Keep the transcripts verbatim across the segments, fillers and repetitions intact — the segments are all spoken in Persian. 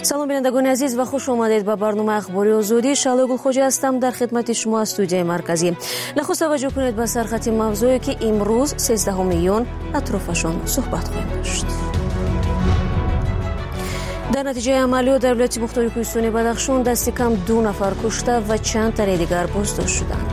салом бинандагони азиз ва хуш омадед ба барномаи ахбори озодӣ. Шалои Гулхоҷа ҳастам дар хидмати шумо аз студияи марказӣ. Нахуст таваҷҷӯҳ кунед ба сархати мавзӯе ки имрӯз сездаҳуми июн атрофашон суҳбат хоҳем дошт. дар натиҷаи амалиёт дар вилояти мухтори кӯҳистони Бадахшон дасти кам ду нафар кушта ва чанд тане дигар боздошт шуданд.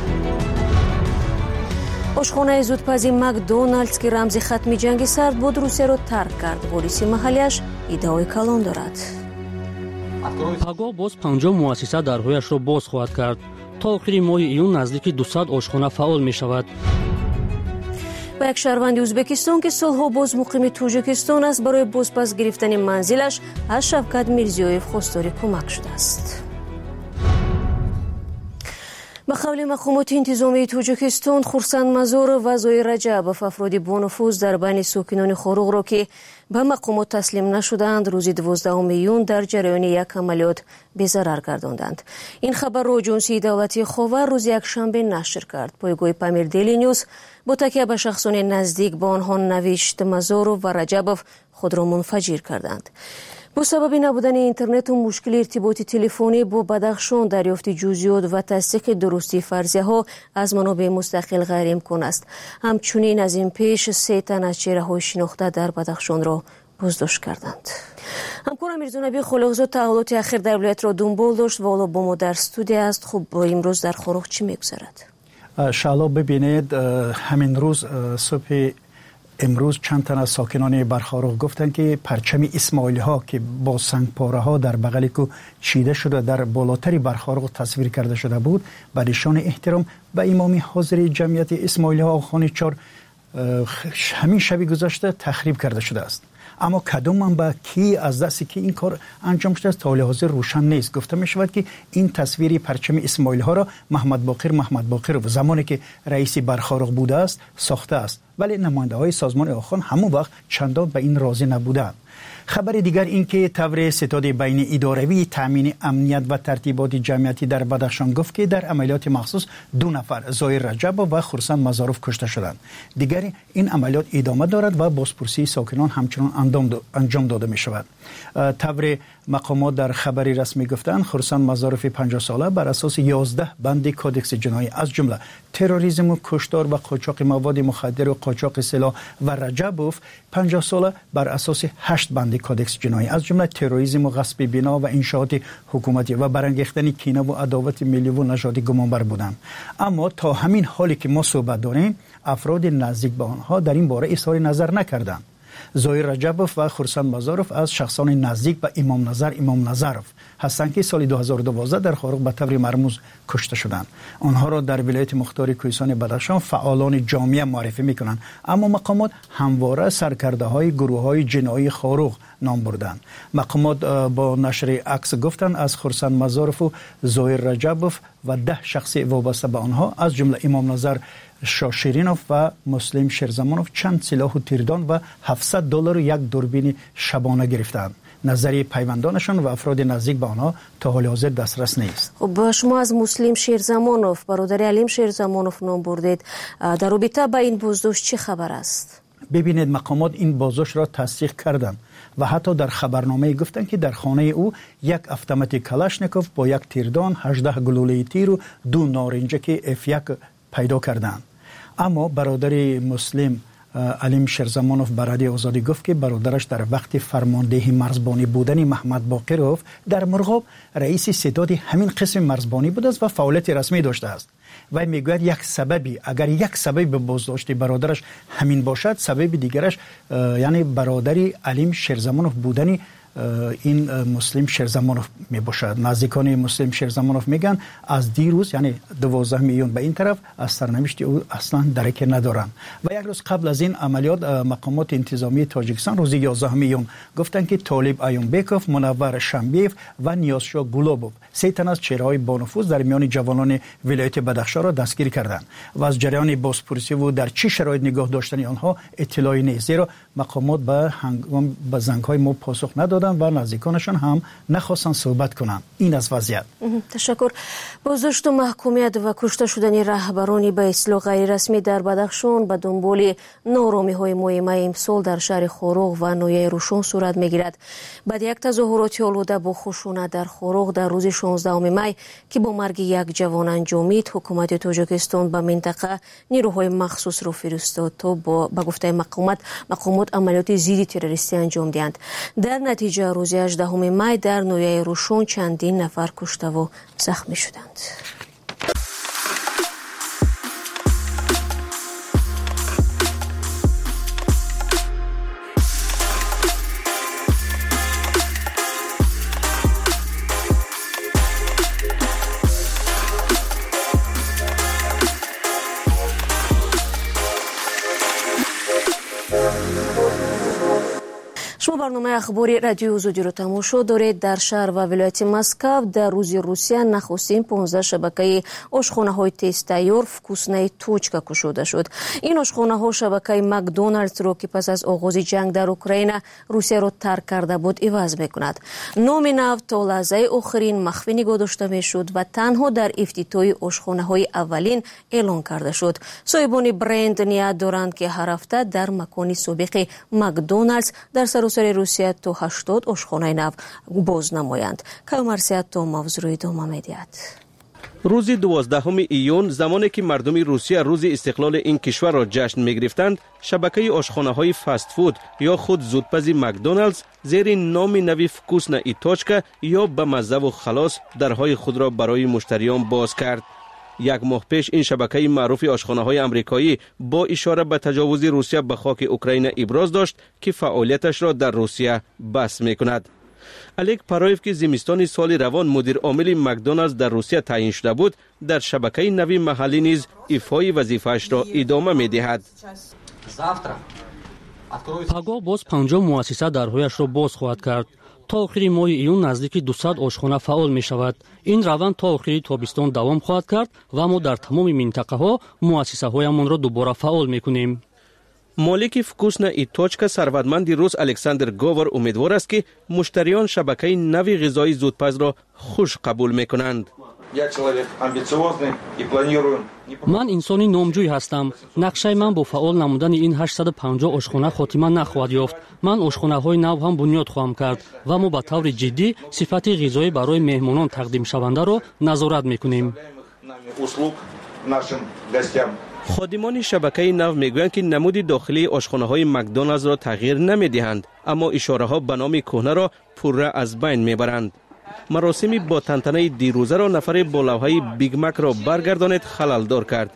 ошхонаи зудпази Макдоналдс ки рамзи хатми ҷанги сард буд, Русияро тарк кард. Вориси маҳаллиаш иддаои калон дорад. пагоҳ боз панҷоҳ муассиса дарҳояшро боз хоҳад кард. то охири моҳи июн наздики дусад ошхона фаъол мешавад. ва як шаҳрванди Ӯзбекистон ки солҳо боз муқими Тоҷикистон аст, барои бозпас гирифтани манзилаш аз Шавкат Мирзиёев хостори кӯмак шудааст. ба қавли мақомоти интизомии Тоҷикистон, Хурсанд Мазоров ва Зоир Раҷабов афроди бонуфуз дар байни сокинони Хоруғро ки ба мақомот таслим нашуданд, рӯзи дувоздаҳуми июн дар ҷараёни як амалиёт безарар гардонданд. ин хабарро Аҷонсии давлатии Ховар рӯзи якшанбе нашр кард. Пойгоҳи Памир Дели Ньюс бо такя ба шахсони наздик ба онҳо навишт, Мазоров ва Раҷабов худро мунфаҷир карданд. бо сабаби набудани интернету мушкили иртиботи телефонӣ бо Бадахшон дарёфти ҷузъиёт ва тасдиқи дурустии фарзияҳо аз манобеъи мустақил ғайриимкон аст. ҳамчунин аз ин пеш се тан аз чеҳраҳои шинохта дар Бадахшонро боздошт карданд. ҳамкорам Мирзонабӣ Холиқзод таҳвилоти ахир дар вилоятро дунбол дошт ва ҳоло бо мо дар студия аст. хуб, имрӯз дар Хоруғ чӣ мегузарад? шаъло бибинед, ҳамин рӯз субҳи امروز چند تن از ساکنان برخاروق گفتند که پرچم اسماعیلی ها که با سنگپاره ها در بغل کو چیده شده در بالاتر برخاروق تصویر کرده شده بود، به نشان احترام به امام حاضر جمعیت اسماعیلی ها خانه چهار همین شب گذشته تخریب کرده شده است. اما کدام منبع کی از دست کی این کار انجام شده است تا حال حاضر روشن نیست. گفته می شود که این تصویر پرچم اسماعیلی ها را محمد باقر محمد باقر و زمانی که رئیس برخاروق بوده است ساخته است، ولی نماینده های سازمان آخوان همون وقت چندان به این راضی نبودند. خبر دیگر این که تور ستاد بین اداروی تامین امنیت و ترتیبات جمعیتی در بدخشان گفت که در عملیات مخصوص دو نفر زایر رجب و خرسند مزاروف کشته شدند. دیگر این عملیات ادامه دارد و بازپرسی ساکنان همچنان انجام داده می شود. تور مقامات در خبری رسمی گفتند خرسند مزاروف پنجاه ساله بر اساس یازده بند کودکس جنایی از جمله تروریسم و کشتار و قاچاق مواد مخدر و قاچاق سلاح و رجبوف پنجاه ساله بر اساس هشت بند کودکس جنایی از جمله تروریسم و غصب بنا و انشاءات حکومتی و برانگیختن کینه و عداوت ملی و نژادی گمانبر بودند. اما تا همین حالی که ما صحبت داریم افراد نزدیک به آنها در این باره اظهار نظر نکردند. زایر رجبوف و خرسند مزاروف از شخصان نزدیک به امام نظر امام نظرов هستند که سال دو هزار و دوازده در خاروق به طور مرموز کشته شدند. آنها را در ولایت مختار کوهستان بدخشان فعالان جامعه معرفی میکنند، اما مقامات همواره سرکرده های گروه های جنایی خاروق نام بردند. مقامات با نشر عکس گفتند از خرسند مزاروف و زایر رجبوف و ده شخص وابسته به آنها از جمله امام نظر شاشرینوف و مسلم شیرزمانوف چند سلاح و تیردان و هفتصد دلار و یک دوربین شبانه گرفتند. نظری پیوندانشان و افراد نزدیک به آنها تا حال حاضر دسترس نیست. خب شما از مسلم شیرزمانوف برادر علیم شیرزمانوف نام بردید، در رابطه با این بازداشت چه خبر است؟ ببینید مقامات این بازداشت را تصدیق کردند و حتی در خبرنامه گفتند که در خانه او یک اتومات کلاشنیکوف با یک تیردان، هجده گلوله تیر و دو نارنجک اف یک پیدا کردند. اما برادر مسلم علیم شیرزمانوف برادر آزادی گفت که برادرش در وقت فرماندهی مرزبانی بودن محمد باقروف در مرغاب رئیس ستاد همین قسم مرزبانی بوده است و فعالیت رسمی داشته است. و میگوید یک سببی اگر یک سبب بازداشت برادرش همین باشد، سبب دیگرش یعنی برادری علیم شیرزمانوف بودنی این مسلم شیرزمانوف می باشد. نزدیکان مسلم شیرزمانوف میگن از دیروز یعنی دوازدهم ایون به این طرف از سرنوشت او اصلا درک ندارن. و یک روز قبل از این عملیات مقامات انتظامی تاجیکستان روز یازدهم ایون گفتند که طالب ایونبکوف، منور شنبیف و نیازشاه گلوبوف سه تن از چهره‌های بانفوذ در میان جوانان ولایت بدخشان را دستگیر کردند و از جریان بازپرسی و در چه شرایط نگاه داشتن آنها اطلاعی نیست، زیرا مقامات به هنگام به زنگ‌های ما پاسخ ندادند دادند و نزدیکانشان هم نخواستند صحبت کنند. این از وضعیت. تشکر. بازداشت و محکومیت و کشته شدن رهبران به اصطلاح غیر رسمی در بدخشان به دنبال نارامی‌های مهم امسال در شهر خوروغ و نویه روشن صورت می‌گیرد. بعد یک تظاهرات آلوده با خشونت در خوروغ در روز شانزدهم می که با مرگ یک جوان انجامید، حکومت تاجیکستان به منطقه نیروهای مخصوص را فرستاد تا با به گفته مقامات مقامات عملیات ضد تروریستی انجام دهند. در نتیجه روز هجدهم می در نویه روشن چندین نفر کشته و زخمی شدند. شما برنامه اخباری رادیو آزادی را تماشا دارید. در شهر و ولایت مسکو در روز روسیه نخستین پانزده شبکه آشخانه‌های تست تیار فکوسنای توچکا گشوده شد. این آشخانه‌ها شبکه مکدونالدز را که پس از آغاز جنگ در اوکراین روسیه را ترک کرده بود عوض می‌کند. نام نو تا لحظه آخرین مخفی نگاه داشته می‌شد و تنها در افتتاح آشخانه‌های اولین اعلان کرده شد. صاحبان برند نیت دارند که هر هفته در مکان سابق مکدونالدز در سراسر روسیه تا هشتاد آشخانه نو باز نمایند. کامرسیت تا موضوع ادامه می‌دهد. روز دوازدهم ایون زمانی که مردم روسیه روز استقلال این کشور را جشن می‌گرفتند، شبکه آشخانه‌های فست فود یا خود زودپزی مکدونالدز زیر نام نوی فکوسنا ایتوچکا یا به مزه و خلاص درهای خود را برای مشتریان باز کرد. یک ماه پیش این شبکه معروف آشخانه‌های آمریکایی با اشاره به تجاوز روسیه به خاک اوکراین ابراز داشت که فعالیتش را در روسیه بس می‌کند. الک پارایف که زمستان سال روان مدیر عامل مکدونالدز در روسیه تعیین شده بود، در شبکه نوی محلی نیز ایفای وظیفه‌اش را ادامه می‌دهد. پگاه باز پنجم مؤسسه درهایش را باز خواهد کرد. تا آخری ماه ایون نزدیک دویست آشخانه فعال می شود. این روند تا آخری تابستان دوام خواهد کرد و ما در تمام منطقه ها مؤسسه هایمان را دوباره فعال می کنیم. مالک فکوسنا ایتوچکا ثروتمند روس الکساندر گوور امیدوار است که مشتریان شبکه نوی غذای زودپز را خوش قبول می کنند. من انسانی نامجوی هستم. نقشه من با فعال نمودن این هشتصد و پنجاه آشخانه خاتمه نخواهد یافت. من آشخانه های نو هم بنیاد خواهم کرد و ما به طور جدی صفت غذایی برای مهمانان تقدیم شونده را نظارت میکنیم. خادمان شبکه نو میگویند که نمود داخلی آشخانه های مکدونالدز را تغییر نمیدهند، اما اشاره ها به نام کهنه را پوره از بین میبرند. مراسمی با تنتنه دیروزه را نفر با لوحه بیگ مک را برگردانید خللدار کرد.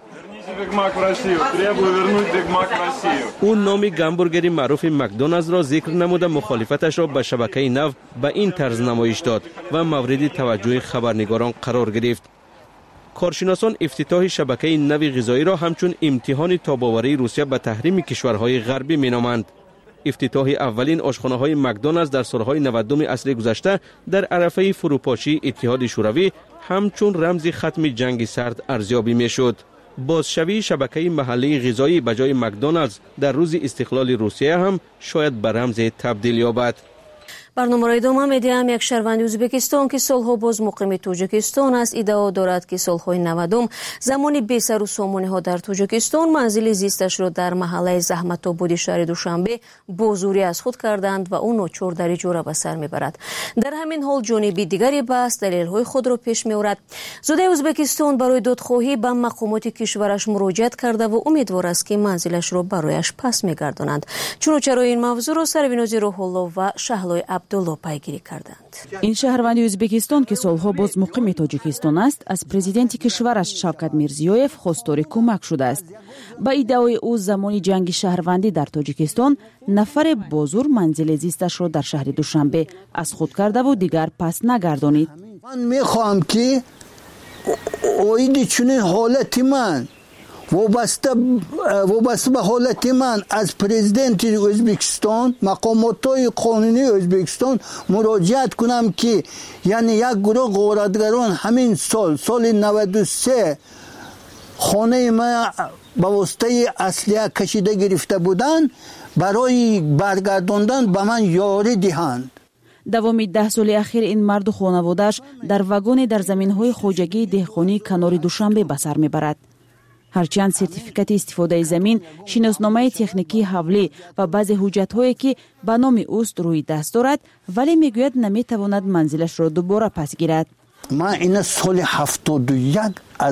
او نام گامبورگری معروف مکدونالدز را ذکر نموده مخالفتش را به شبکه نو به این طرز نمایش داد و مورد توجه خبرنگاران قرار گرفت. کارشناسان افتتاح شبکه نوی غذایی را همچون امتحان تاب‌آوری روسیه به تحریم کشورهای غربی مینامند. افتتاح اولین آشخانه‌های مکدونالدز در سالهای نودم عصر گذشته در عرصه فروپاشی اتحاد شوروی همچون رمز ختم جنگ سرد ارزیابی می‌شد. بازشوی شبکه محلی غذایی به جای مکدونالدز در روز استقلال روسیه هم شاید به رمز تبدیل یابد. برنامه را ادامه می‌دهم. یک شهروند ازبکستان که سالها باز مقیم تاجیکستان است ادعا دارد که سالهای نودم زمان بی سر و سامانی‌ها در تاجیکستان منزل زیستش را در محله زحمت آباد شهر دوشنبه با زوری از خود کردند و او ناچار در اجاره به سر میبرد. در همین حال جانب دیگری بحث دلیل‌های خود را پیش می‌آورد. زوده ازبکستان برای دادخواهی به مقامات کشورش مراجعه کرده و امیدوار است که منزلش را برایش پس می‌گردانند. چنانچه این موضوع را سروینازی روح الله و شهلای عبدالله پیگیری کردند. این شهروند ازبکستان که سالها باز مقیم تاجیکستان است از پرزیدنت کشورش شوکت میرزیویف خواستار کمک شده است. با ادعای او زمان جنگ شهروندی در تاجیکستان نفر بازور منزل زیستش را در شهر دوشنبه از خود کرده و دیگر پس نگردانید. من میخوام که اوید چنین حالتی من وابسته وابسته به حالت من از پرزیدنت ازبکستان مقامات‌های قانونی ازبکستان مراجعت کنم که یعنی یک گروه غارتگران همین سال سال نود و سه خانه ما به واسطه اصلیه کشیده گرفته بودن برای برگرداندن به من یاری دهند. давоми ده соли ахир ин марду хонаводааш дар вагоне дар заминҳои хоҷагии деҳқонии канори Душанбе ба сар мебарад. ҳарчанд сертификати истифодаи замин, шиносномаи техникии ҳавлӣ ва баъзе ҳуҷҷатҳое ки ба номи ӯст рӯи даст дорад, вале мегӯяд наметавонад манзилашро дубора пас гирад. ман ина соли ҳафтоду як аз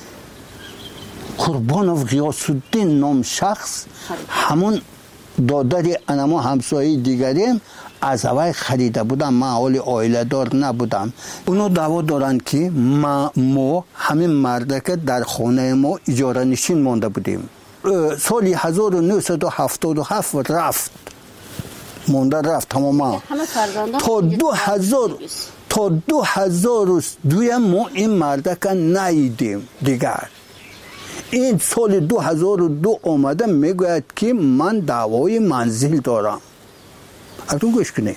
Қурбонов Ғиёсуддин ном шахс ҳамон додари анамо ҳамсояи дигарем аз авай харида будам. ман ҳоли оиладор набудам. уно даъво доранд ки мо ҳамин мардака дар хонаи мо иҷоранишин монда будем. соли ҳазору нӯҳсаду ҳафтоду ҳафт рафт монда рафт тамоман то ду ҳазор то ду ҳазору дуям мо ин мардака наидем дигар. ин соли ду ҳазору ду омада мегӯяд ки ман даъвои манзил дорам. акун гӯш кунед,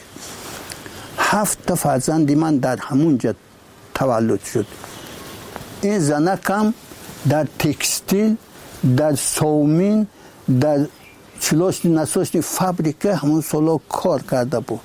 ҳафта фарзанди ман дар ҳамунҷа таваллуд шуд. ин занакам дар текстил, дар совмин, дар чилосни насосни фабрика ҳамон сола кор карда буд.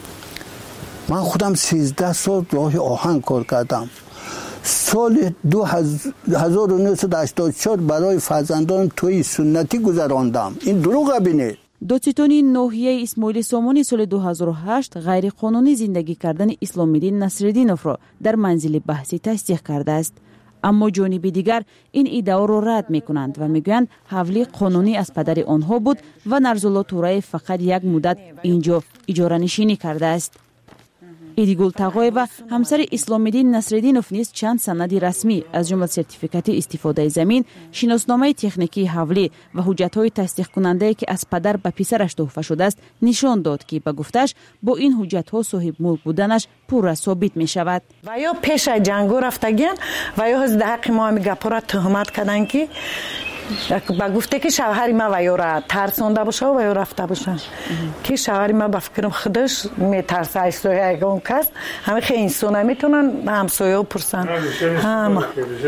ман худам сиздаҳ сол роҳи оҳан кор кардам. соли ҳазору нӯҳсаду ҳаштоду чор барои фарзандонам тӯи суннатӣ гузарондам. ин дурӯға бинед. додситони ноҳияи Исмоили Сомонӣ соли ду ҳазору ҳашт ғайриқонунӣ зиндагӣ кардани Исломиддин Насриддиновро дар манзили баҳсӣ тасдиқ кардааст. аммо ҷониби дигар ин иддаоро рад мекунанд ва мегӯянд ҳавлӣ қонунӣ аз падари онҳо буд ва Нарзулло Тураев фақат як муддат инҷо иҷоранишинӣ кардааст. Идигул Тағоева, ҳамсари Исломиддин Насриддинов низ чанд санади расмӣ аз ҷумла сертификати истифодаи замин, шиносномаи техникии ҳавлӣ ва ҳуҷҷатҳои тасдиқкунандае ки аз падар ба писараш туҳфа шудааст, нишон дод ки ба гуфташ бо ин ҳуҷҷатҳо соҳибмулк буданаш пурра собит мешавад. ва ё пеша ҷангу рафтагиан ва ё ҳозир дар ҳаққи мо ҳами гапора туҳмат карданд ки ба гуфте ки шавҳари ма ва ёра тарсонда боша ва ё рафта боша ки шавҳари ма ба фикрам худаш метарса айстоя ягон кас ҳами хе инсона метавонан ҳамсояҳо пурсан ҳама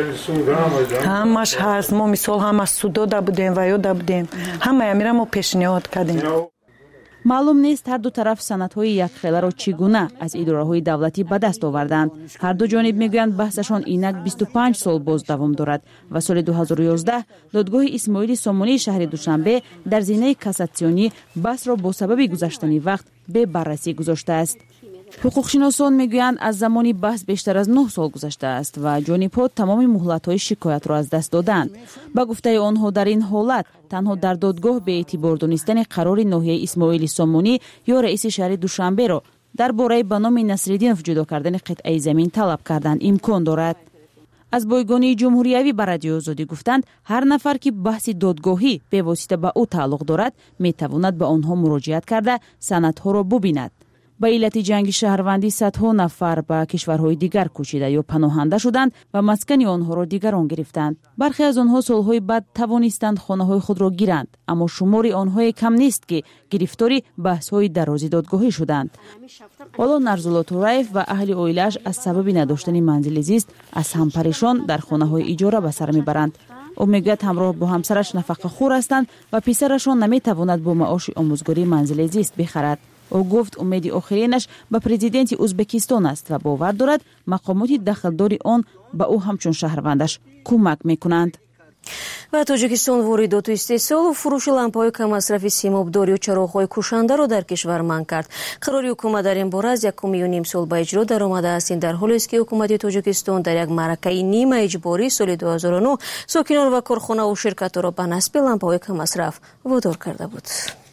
ҳамаш ҳаст. мо мисол ҳама судо да будем ва ё да будем ҳама ямира мо пешниҳод кардем. маълум нест ҳар ду тараф санадҳои якхеларо чӣ гуна аз идораҳои давлатӣ ба даст оварданд. ҳар ду ҷониб мегӯянд баҳсашон инак бисту панҷ сол боз давом дорад ва соли ду ҳазору ёздаҳ додгоҳи Исмоили Сомонии шаҳри Душанбе дар зинаи кассатсионӣ баҳсро бо сабаби гузаштани вақт бебаррасӣ гузоштааст. ҳуқуқшиносон мегӯянд аз замони баҳс бештар аз нӯҳ сол гузаштааст ва ҷонибҳо тамоми муҳлатҳои шикоятро аз даст доданд. ба гуфтаи онҳо дар ин ҳолат танҳо дар додгоҳ беэътибор донистани қарори ноҳияи Исмоили Сомонӣ ё раиси шаҳри Душанберо дар бораи ба номи Насриддинов ҷудо кардани қитъаи замин талаб кардан имкон дорад. аз бойгонии ҷумҳуриявӣ ба Радиои Озодӣ гуфтанд, ҳар нафар ки баҳси додгоҳӣ бевосита ба ӯ тааллуқ дорад метавонад ба онҳо муроҷиат карда санадҳоро бубинад. ба иллати ҷанги шаҳрвандӣ садҳо нафар ба кишварҳои дигар кӯчида ё паноҳанда шуданд ва маскани онҳоро дигарон гирифтанд. бархе аз онҳо солҳои баъд тавонистанд хонаҳои худро гиранд, аммо шумори онҳое кам нест ки гирифтори баҳсҳои дарози додгоҳӣ шуданд. ҳоло Нарзулло Тураев ва аҳли оилааш аз сабаби надоштани манзили зист аз ҳампаришон дар хонаҳои иҷора ба сар мебаранд. ӯ мегӯяд ҳамроҳ бо ҳамсараш нафақахӯр ҳастанд ва писарашон наметавонад бо маоши омӯзгорӣ манзили зист бихарад. ӯ гуфт умеди охиринаш ба президенти Ӯзбекистон аст ва бовар дорад мақомоти дахлдори он ба ӯ ҳамчун шаҳрвандаш кӯмак мекунанд. ва Тоҷикистон воридоту истеҳсолу фурӯши лампаҳои камасрафи симобдорию чароғҳои кушандаро дар кишвар манъ кард. қарори ҳукумат дар ин бора аз якум июним сол ба иҷро даромадааст. ин дар ҳолест ки ҳукумати Тоҷикистон дар як маъракаи нима иҷборӣ соли ду ҳазору нӯҳ сокинон ва корхонаву ширкатҳоро ба насби лампаҳои камасраф водор карда буд.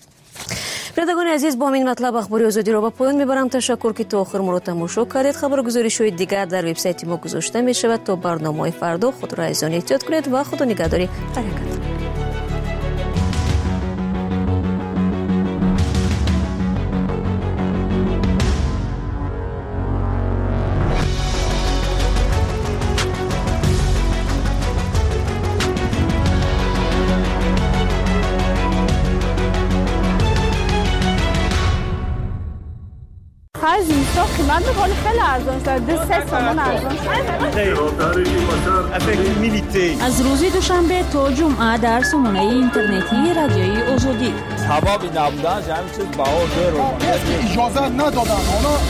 биродагони азиз, бо ҳамин матлаб ахбори озодиро ба поён мебарам. ташаккур ки то охир моро тамошо кардед. хабаргузоришҳои дигар дар вебсайти мо гузошта мешавад. то барномаҳои фардо худро айзон эҳтиёт кунед ва худо нигаҳдори ҳаракат. آخر زمستان قیمت میکنه خیلی ارزان شده، دو سه تومن ارزان شده. از روز دوشنبه تا جمعه در سامانه اینترنتی رادیوی آزادی. هوا بی نبودن همین چیز بهار رو اجازه ندادن.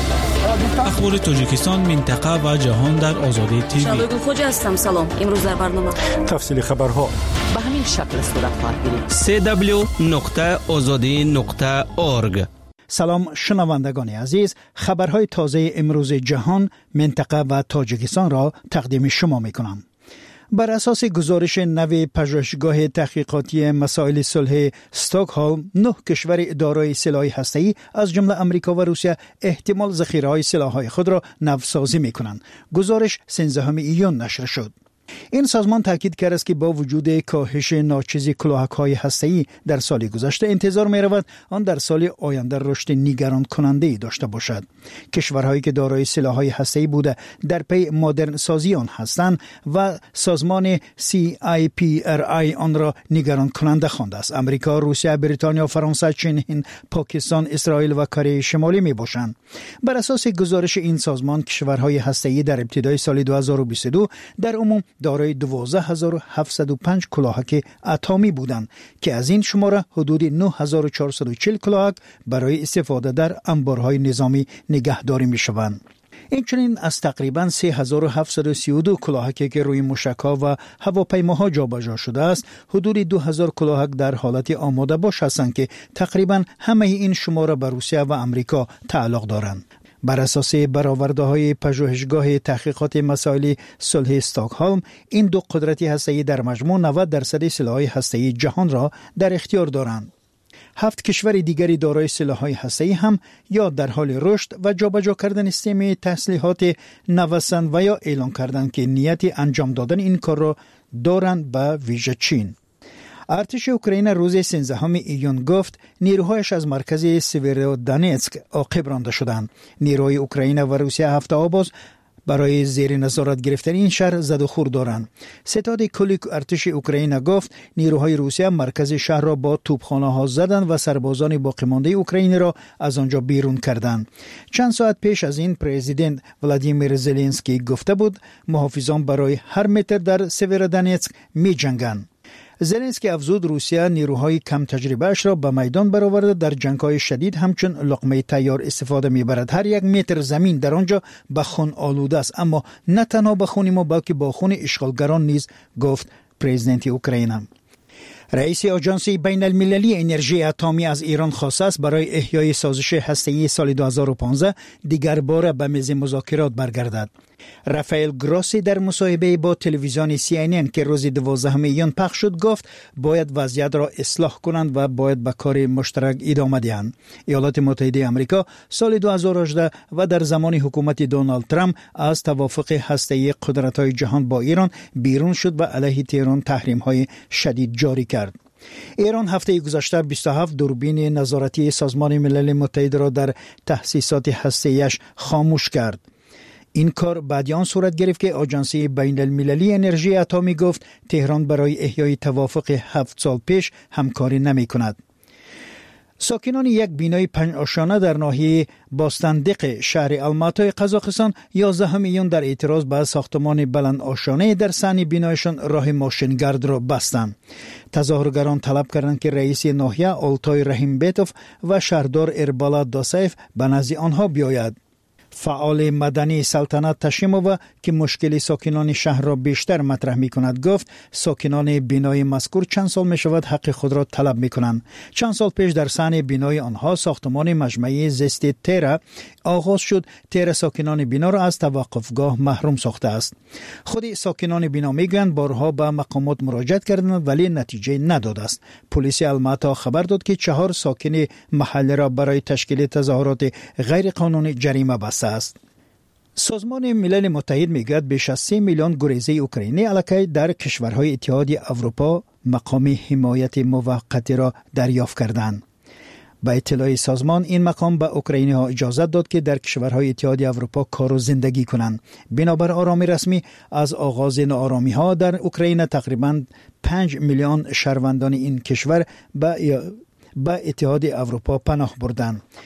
اخبار تاجیکستان، منطقه و جهان در آزادی تیوی. شبگیر خوجا هستم. سلام. امروز در برنامه تفصیل خبرها به همین شکل صورت خواهد گرفت. سی دبلیو نقطه آزادی نقطه اورگ. سلام شنوندگان عزیز، خبرهای تازه امروز جهان، منطقه و تاجیکستان را تقدیم شما می کنم. بر اساس گزارش نو پژوهشگاه تحقیقاتی مسائل صلح استکهلم، نه کشور دارای سلاح هسته‌ای از جمله آمریکا و روسیه احتمال ذخیره‌های سلاح‌های خود را نوسازی می‌کنند. گزارش سیزدهم ایون نشر شد. این سازمان تاکید کرد است که با وجود کاهش ناچیز کلاهک‌های هسته‌ای در سال گذشته، انتظار می‌رود آن در سال آینده رشد نگران کننده داشته باشد. کشورهایی که دارای سلاح‌های هسته‌ای بوده در پی مدرن سازی آن هستند و سازمان سی آی پی آر آی آن را نگران کننده خوانده است. آمریکا، روسیه، بریتانیا، فرانسه، چین، هند، پاکستان، اسرائیل و کره شمالی می‌باشند. بر اساس گزارش این سازمان، کشورهای هسته‌ای در ابتدای سال دو هزار و بیست و دو در عموم دارای دوازده هزار و هفتصد و پنج کلاهک اتمی بودند که از این شماره حدود نه هزار و چهارصد و چهل کلاهک برای استفاده در انبارهای نظامی نگهداری می‌شوند. اینچنین از تقریباً سه هزار و هفتصد و سی و دو کلاهکی که روی موشک‌ها و هواپیماها جابجا شده است، حدود دو هزار کلاهک در حالت آماده باش هستند که تقریباً همه این شماره به روسیه و آمریکا تعلق دارند. بر اساس برآورده‌های پژوهشگاه تحقیقات مسائل صلح استکهلم، این دو قدرت هسته‌ای در مجموع نود درصد سلاح‌های هسته‌ای جهان را در اختیار دارند. هفت کشور دیگری دارای سلاح‌های هسته‌ای هم یا در حال رشد و جابجا کردن سیستم تسلیحات نوسان و یا اعلام کردن که نیت انجام دادن این کار را دارند، به ویژه چین. ارتش اوکراین روز سیزدهم ایون گفت نیروهایش از مرکز سیورودانتسک عاقب رانده شدند. نیروهای اوکراین و روسیه هفته آباز برای زیر نظارت گرفتن این شهر زد و خورد دارند. ستاد کلی ارتش اوکراین گفت نیروهای روسیه مرکز شهر را با توپخانه‌ها زدند و سربازان باقی مانده اوکراین را از آنجا بیرون کردند. چند ساعت پیش از این پرزیدنت ولادیمیر زلنسکی گفته بود محافظان برای هر متر در سیورودانتسک می‌جنگند. زلنسکی افزود روسیه نیروهای کم تجربه اش را به میدان برآورده در جنگ‌های شدید همچون لقمه تیار استفاده می‌برد. هر یک متر زمین در آنجا به خون آلوده است، اما نه تنها به خون ما بلکه با خون اشغالگران نیز، گفت پرزیدنت اوکراین. رئیس آژانس بین المللی انرژی اتمی از ایران خواسته است برای احیای سازش هسته‌ای سال دو هزار و پانزده دیگر بار به میز مذاکرات برگردد. رافائل گراسی در مصاحبه با تلویزیون سی ان ان که روز دوازدهم ایون پخش شد گفت باید وضعیت را اصلاح کنند و باید به کار مشترک ادامه دهند. ایالات متحده آمریکا سال دو هزار و هجده و در زمان حکومت دونالد ترامپ از توافق هسته‌ای قدرت‌های جهان با ایران بیرون شد و علیه تهران تحریم‌های شدید جاری کرد. ایران هفته گذشته بیست و هفت دوربین نظارتی سازمان ملل متحد را در تأسیسات هسته‌ایش خاموش کرد. این کار بعد آن صورت گرفت که آژانس بین المللی انرژی اتمی گفت تهران برای احیای توافق هفت سال پیش همکاری نمی کند. ساکنان یک بینای پنج آشانه در ناحیه باستندق شهر الماتای قزاقستان یازدهم ایون در اعتراض به ساختمان بلند آشانه در صحن بینایشان راه ماشینگرد را بستند. تظاهرگران طلب کردند که رئیس ناحیه آلتای رحیمبیتوف و شهردار اربالا داسایف به نزد آنها بیاید. فعال مدنی سلطنت تشیمووا که مشکل ساکنان شهر را بیشتر مطرح می کند گفت ساکنان بینای مذکور چند سال می شود حق خود را طلب می کنند. چند سال پیش در صحن بینای آنها ساختمان مجمعی زست تیرا آغاز شد. تیرا ساکنان بینا را از توقفگاه محروم ساخته است. خود ساکنان بینا می گویند بارها به مقامات مراجعت کردند ولی نتیجه نداده است. پلیس الماتا خبر داد که چهار ساکن محله را برای تشکیل تظاهرات غیر قانونی جریمه بسته است. سازمان ملل متحد میگوید بیش از سه میلیون گریزه اوکراینی علاقه در کشورهای اتحادیه اروپا مقام حمایت موقتی را دریافت کردند. با اطلاع سازمان این مقام به اوکراینی ها اجازه داد که در کشورهای اتحادیه اروپا کار و زندگی کنند. بنابر آرامی رسمی از آغاز ناآرامی ها در اوکراین تقریباً پنج میلیون شهروندان این کشور به با اتحادیه اروپا پناه بردند.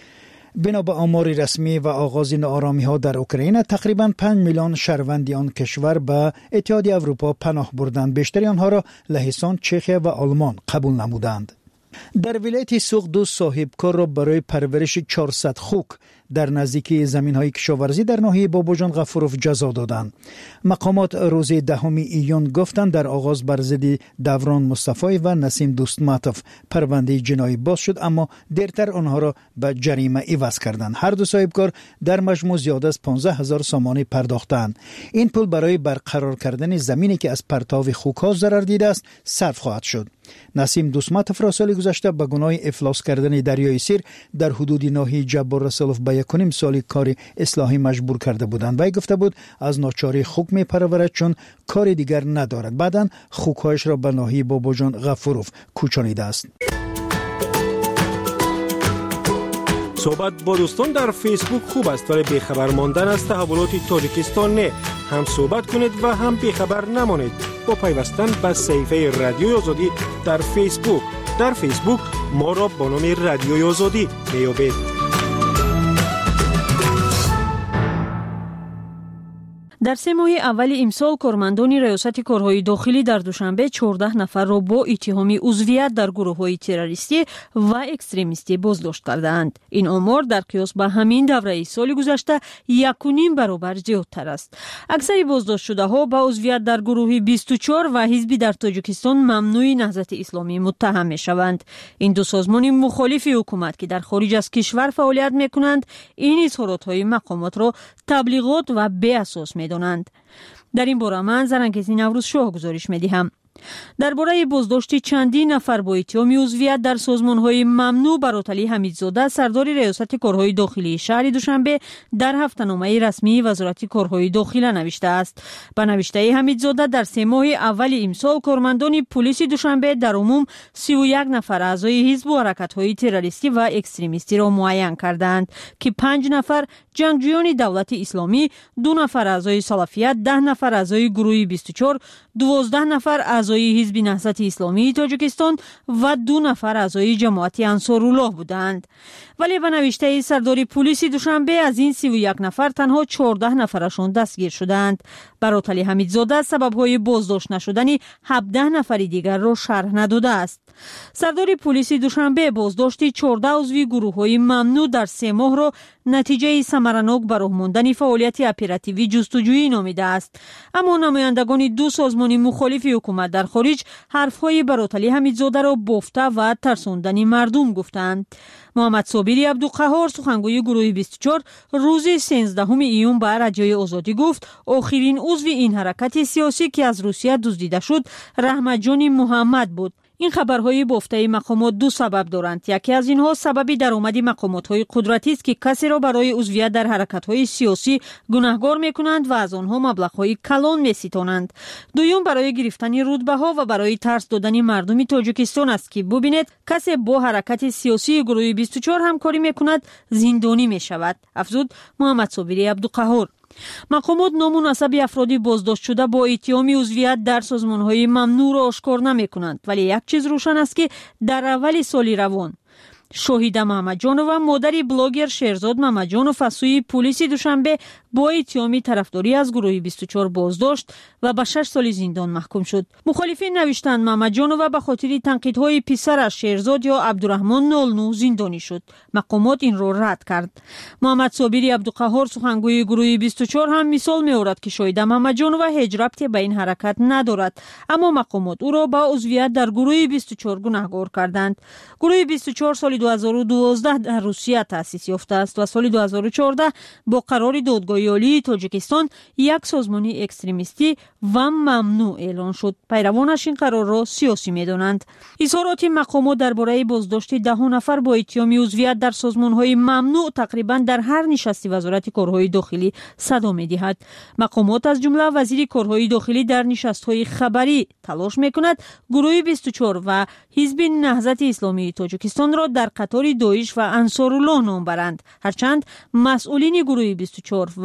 بنا به آمار رسمی و آغاز ناآرامی ها در اوکراین تقریباً پنج میلیون شهروندی آن کشور به اتحادیه اروپا پناه بردند. بیشتری آنها را لهستان، چخیه و آلمان قبول نمودند. در ولایت سوق دو صاحبکار را برای پرورش چهارصد خوک در نزدیکی زمین‌های کشاورزی در ناحیه باباجان غفوروف جزا دادند. مقامات روز دهم ایون گفتند در آغاز بر ضد دوران مصطفی و نسیم دوستماتوف پرونده جنایی باز شد، اما دیرتر آنها را به جریمه عوض کردند. هر دو صاحبکار در مجموع زیاد از پانزده هزار سامانه پرداختند. این پول برای برقرار کردن زمینی که از پرتاب خوک‌ها ضرر دیده است صرف خواهد شد. نسیم دوستماتوف را سال گذشته به گناه افلاس کردن دریای سیر در حدود ناحیه جبار رسولوف به یکونیم سالی کار اصلاحی مجبور کرده بودند. وی گفته بود از ناچاری خوک می پرورد چون کار دیگر ندارد. بعداً خوک‌هایش را به ناحیه باباجان غفوروف کوچانیده است. صحبت با دوستان در فیسبوک خوب است، ولی بیخبر ماندن از تحولات تاجیکستان نه. هم صحبت کنید و هم بیخبر نمانید با پیوستن به صفحه رادیوی آزادی در فیسبوک. در فیسبوک ما را با نام رادیوی آزادی میابید. در سه ماه اول امسال کارمندان ریاست کارهای داخلی در دوشنبه چهارده نفر را با اتهام عضویت در گروه‌های تروریستی و اکستریمیستی بازداشت کردند. این آمار در قیاس با همین دوره سال گذشته یک و نیم برابر زیادتر است. اکثر بازداشت شده ها با عضویت در گروه بیست و چهار و حزبی در تاجیکستان ممنوع نهضت اسلامی متهم می شوند. این دو سازمان مخالف حکومت که در خارج از کشور فعالیت می کنند این اظهارات های مقامات را تبلیغات و بی اساس می دانند. در این باره من زرنگزی نوروز شاه گزارش می دهم. درباره بازداشت چندین نفر با اتهام عضویت در سازمان‌های ممنوع براتلی حمیدزاده سردار ریاست کارهای داخلی شهر دوشنبه در هفته‌نامه رسمی وزارت کارهای داخلی نوشته است. به نوشته حمیدزاده در سه ماه اول امسال کارمندان پلیس دوشنبه در عموم سی و یک نفر اعضای حزب و حرکت‌های تروریستی و اکستریمیستی را معین کردند که پنج نفر جنگجویان دولت اسلامی، دو نفر اعضای سلفیت، ده نفر اعضای گروه بیست و چهار، دوازده نفر اعضای حزب نهضت اسلامی تاجیکستان و دو نفر اعضای جماعت انصارالله بودند. ولی به نوشته سردار پلیس دوشنبه از این سی و یک نفر تنها چهارده نفرشان دستگیر شدند. براتلی حمیدزاده سبب‌های بازداشت نشدن هفده نفر دیگر را شرح نداده است. سردار پلیس دوشنبه بازداشت چهارده عضو گروه‌های ممنوع در سه ماه را نتیجه ثمرناک برای ماندن فعالیت اپراتیوی جستجویی نامیده است. اما نمایندگان دو سازمان مخالف حکومت در خارج حرف‌های براتلی حمیدزاده را بافته و ترساندن مردم گفتند. محمد صابری عبدالقهار سخنگوی گروه بیست و چهار روز سیزدهم ایون به رادیوی آزادی گفت آخرین عضو این حرکت سیاسی که از روسیه دزدیده شد رحمت جان محمد بود. این خبرهای بافته مقامات دو سبب دارند. یکی از اینها سبب درآمد مقامات‌های قدرتی است که کسی را برای عضویت در حرکت‌های سیاسی گناهکار می‌کنند و از آنها مبلغ‌های کلان می‌ستانند. دوم برای گرفتن رتبه‌ها و برای ترس دادن مردم تاجیکستان است که ببینید کسی با حرکت سیاسی گروه بیست و چهار همکاری می‌کند زندانی می‌شود. افزود محمد صابری عبدالقهار. مقامات نامناسب افرادی بازداشت شده با اتهام عضویت در سازمان‌های ممنوع را آشکار نمی‌کنند، ولی یک چیز روشن است که در اول سال روان شاهیده محمدجانو و مادری بلاگر شیرزاد محمدجانو فسوی پلیس دوشنبه با اتهام طرفداری از گروه بیست و چهار بازداشت و به شش سال زندان محکوم شد. مخالفین نوشتند محمدجانو و به خاطر تنقیدهای پسرش شیرزاد یا عبدالرحمن نولنو زندانی شد. مقامات این را رد کرد. محمد صابری عبدالقهار سخنگوی گروه بیست و چهار هم مثال می‌آورد که شاهیده محمدجانو و هیچ ربطی به این حرکت ندارد، اما مقامات او را با عضویت در گروه بیست و چهار گناهکار کردند. گروه بیست و چهار سال دو هزار و دوازده در روسیه تأسیس یافته است و سال دو هزار و چهارده با قرار دادگاه عالی تاجیکستان یک سازمان اکستریمیستی و ممنوع اعلان شد. پیروانش این قرار را سیاسی می‌دانند. اظهارات مقامات درباره بازداشت ده نفر با اتهام عضویت در سازمان‌های ممنوع تقریباً در هر نشست وزارت کارهای داخلی صدا می‌دهد. مقامات از جمله وزیر کارهای داخلی در نشست‌های خبری تلاش می‌کند گروه بیست و چهار و حزب نهضت اسلامی تاجیکستان را در قطار داعش و انصارالله نام برند، هرچند مسئولین گروه بیست و چهار و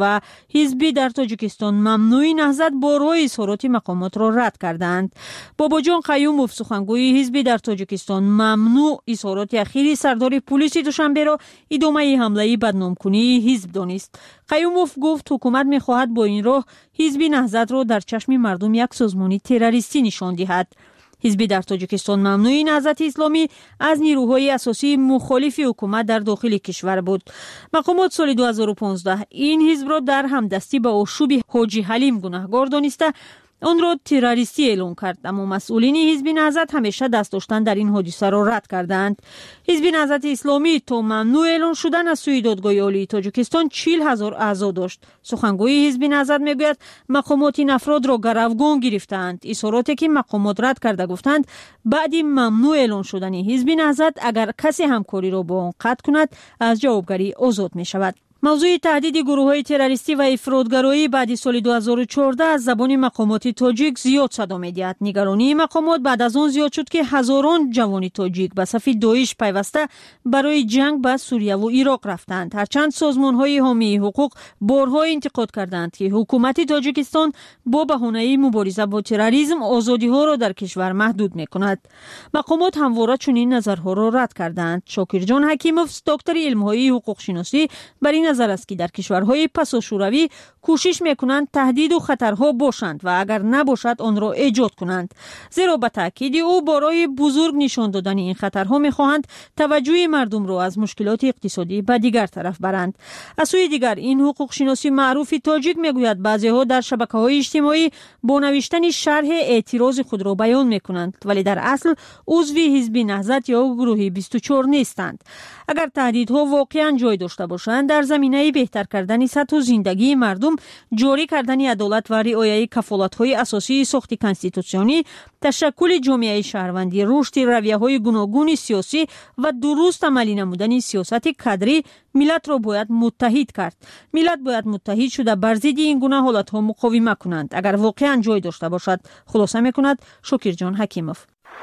و حزبی در تاجیکستان ممنوعی نهضت بارهای اظهارات مقامات را رد کردند. باباجان قیوموف سخنگوی حزبی در تاجیکستان ممنوع اظهارات اخیری سردار پلیس دوشنبه را ادامه حمله بدنامکنی حزب دانست. قیوموف گفت حکومت می‌خواهد با این راه حزب نهضت را در چشم مردم یک سازمان تروریستی نشان دهد. حزبی در تاجیکستان ممنوعی نهضت اسلامی از نیروهای اساسی مخالف حکومت در داخل کشور بود. مقامات سال دو هزار و پانزده این حزب را در همدستی با آشوب حاجی حلیم گناهکار دانسته آن را تروریستی اعلام کرد، اما مسئولین حزب نهضت همیشه دست داشتن در این حادثه را رد کردند. حزب نهضت اسلامی تا ممنوع اعلام شدن از سوی دادگاه عالی تاجیکستان چهل هزار اعضا داشت. سخنگوی حزب نهضت میگوید مقامات این افراد را گروگان گرفتند. اظهاراتی که مقامات رد کرده گفتند بعد ممنوع اعلام شدن حزب نهضت اگر کسی همکاری را با آن قطع کند از جوابگری آزاد می شود. موضوع تهدید گروه‌های تروریستی و افراطگرایی بعد سال دو هزار و چهارده از زبان مقامات تاجیک زیاد صدا می‌دهد. نگرانی مقامات بعد از آن زیاد شد که هزاران جوان تاجیک به صف داعش پیوسته برای جنگ به سوریه و عراق رفتند. هرچند سازمان‌های حامی حقوق بارها انتقاد کردند که حکومت تاجیکستان با بهانه مبارزه با تروریسم آزادی‌ها را در کشور محدود می‌کند. مقامات همواره چنین نظرها را رد کردند. شاکرجان حکیموف دکتر علم‌های حقوق شناسی بر این نظر است که در کشورهای پسا شوروی کوشش میکنند تهدید و خطرها باشند و اگر نباشد آن را ایجاد کنند. زیرا به تاکید او برای بزرگ نشان دادن این خطرها میخواهند توجه مردم را از مشکلات اقتصادی به دیگر طرف برند. از سوی دیگر این حقوق شناسی معروف تاجیک میگوید بعضیها در شبکه‌های اجتماعی با نوشتن شرح اعتراض خود را بیان میکنند ولی در اصل عضو حزب نهضت یا گروه بیست و چهار نیستند. اگر تهدیدها واقعا جای داشته باشند در زمینه بهتر کردن سطح زندگی مردم، جاری کردن عدالت و رعایت کفالت‌های اساسی ساخت کنستیتوسیونی، تشکل جامعه شهروندی، رشد رویه‌های گوناگون سیاسی و درست عملی نمودن سیاست کادری ملت را باید متحد کرد. ملت باید متحد شده بر ضد این گونه حالت‌ها مقاومت کنند اگر واقعا جای داشته باشد. خلاصه می‌کند شاکرجان حکیموف.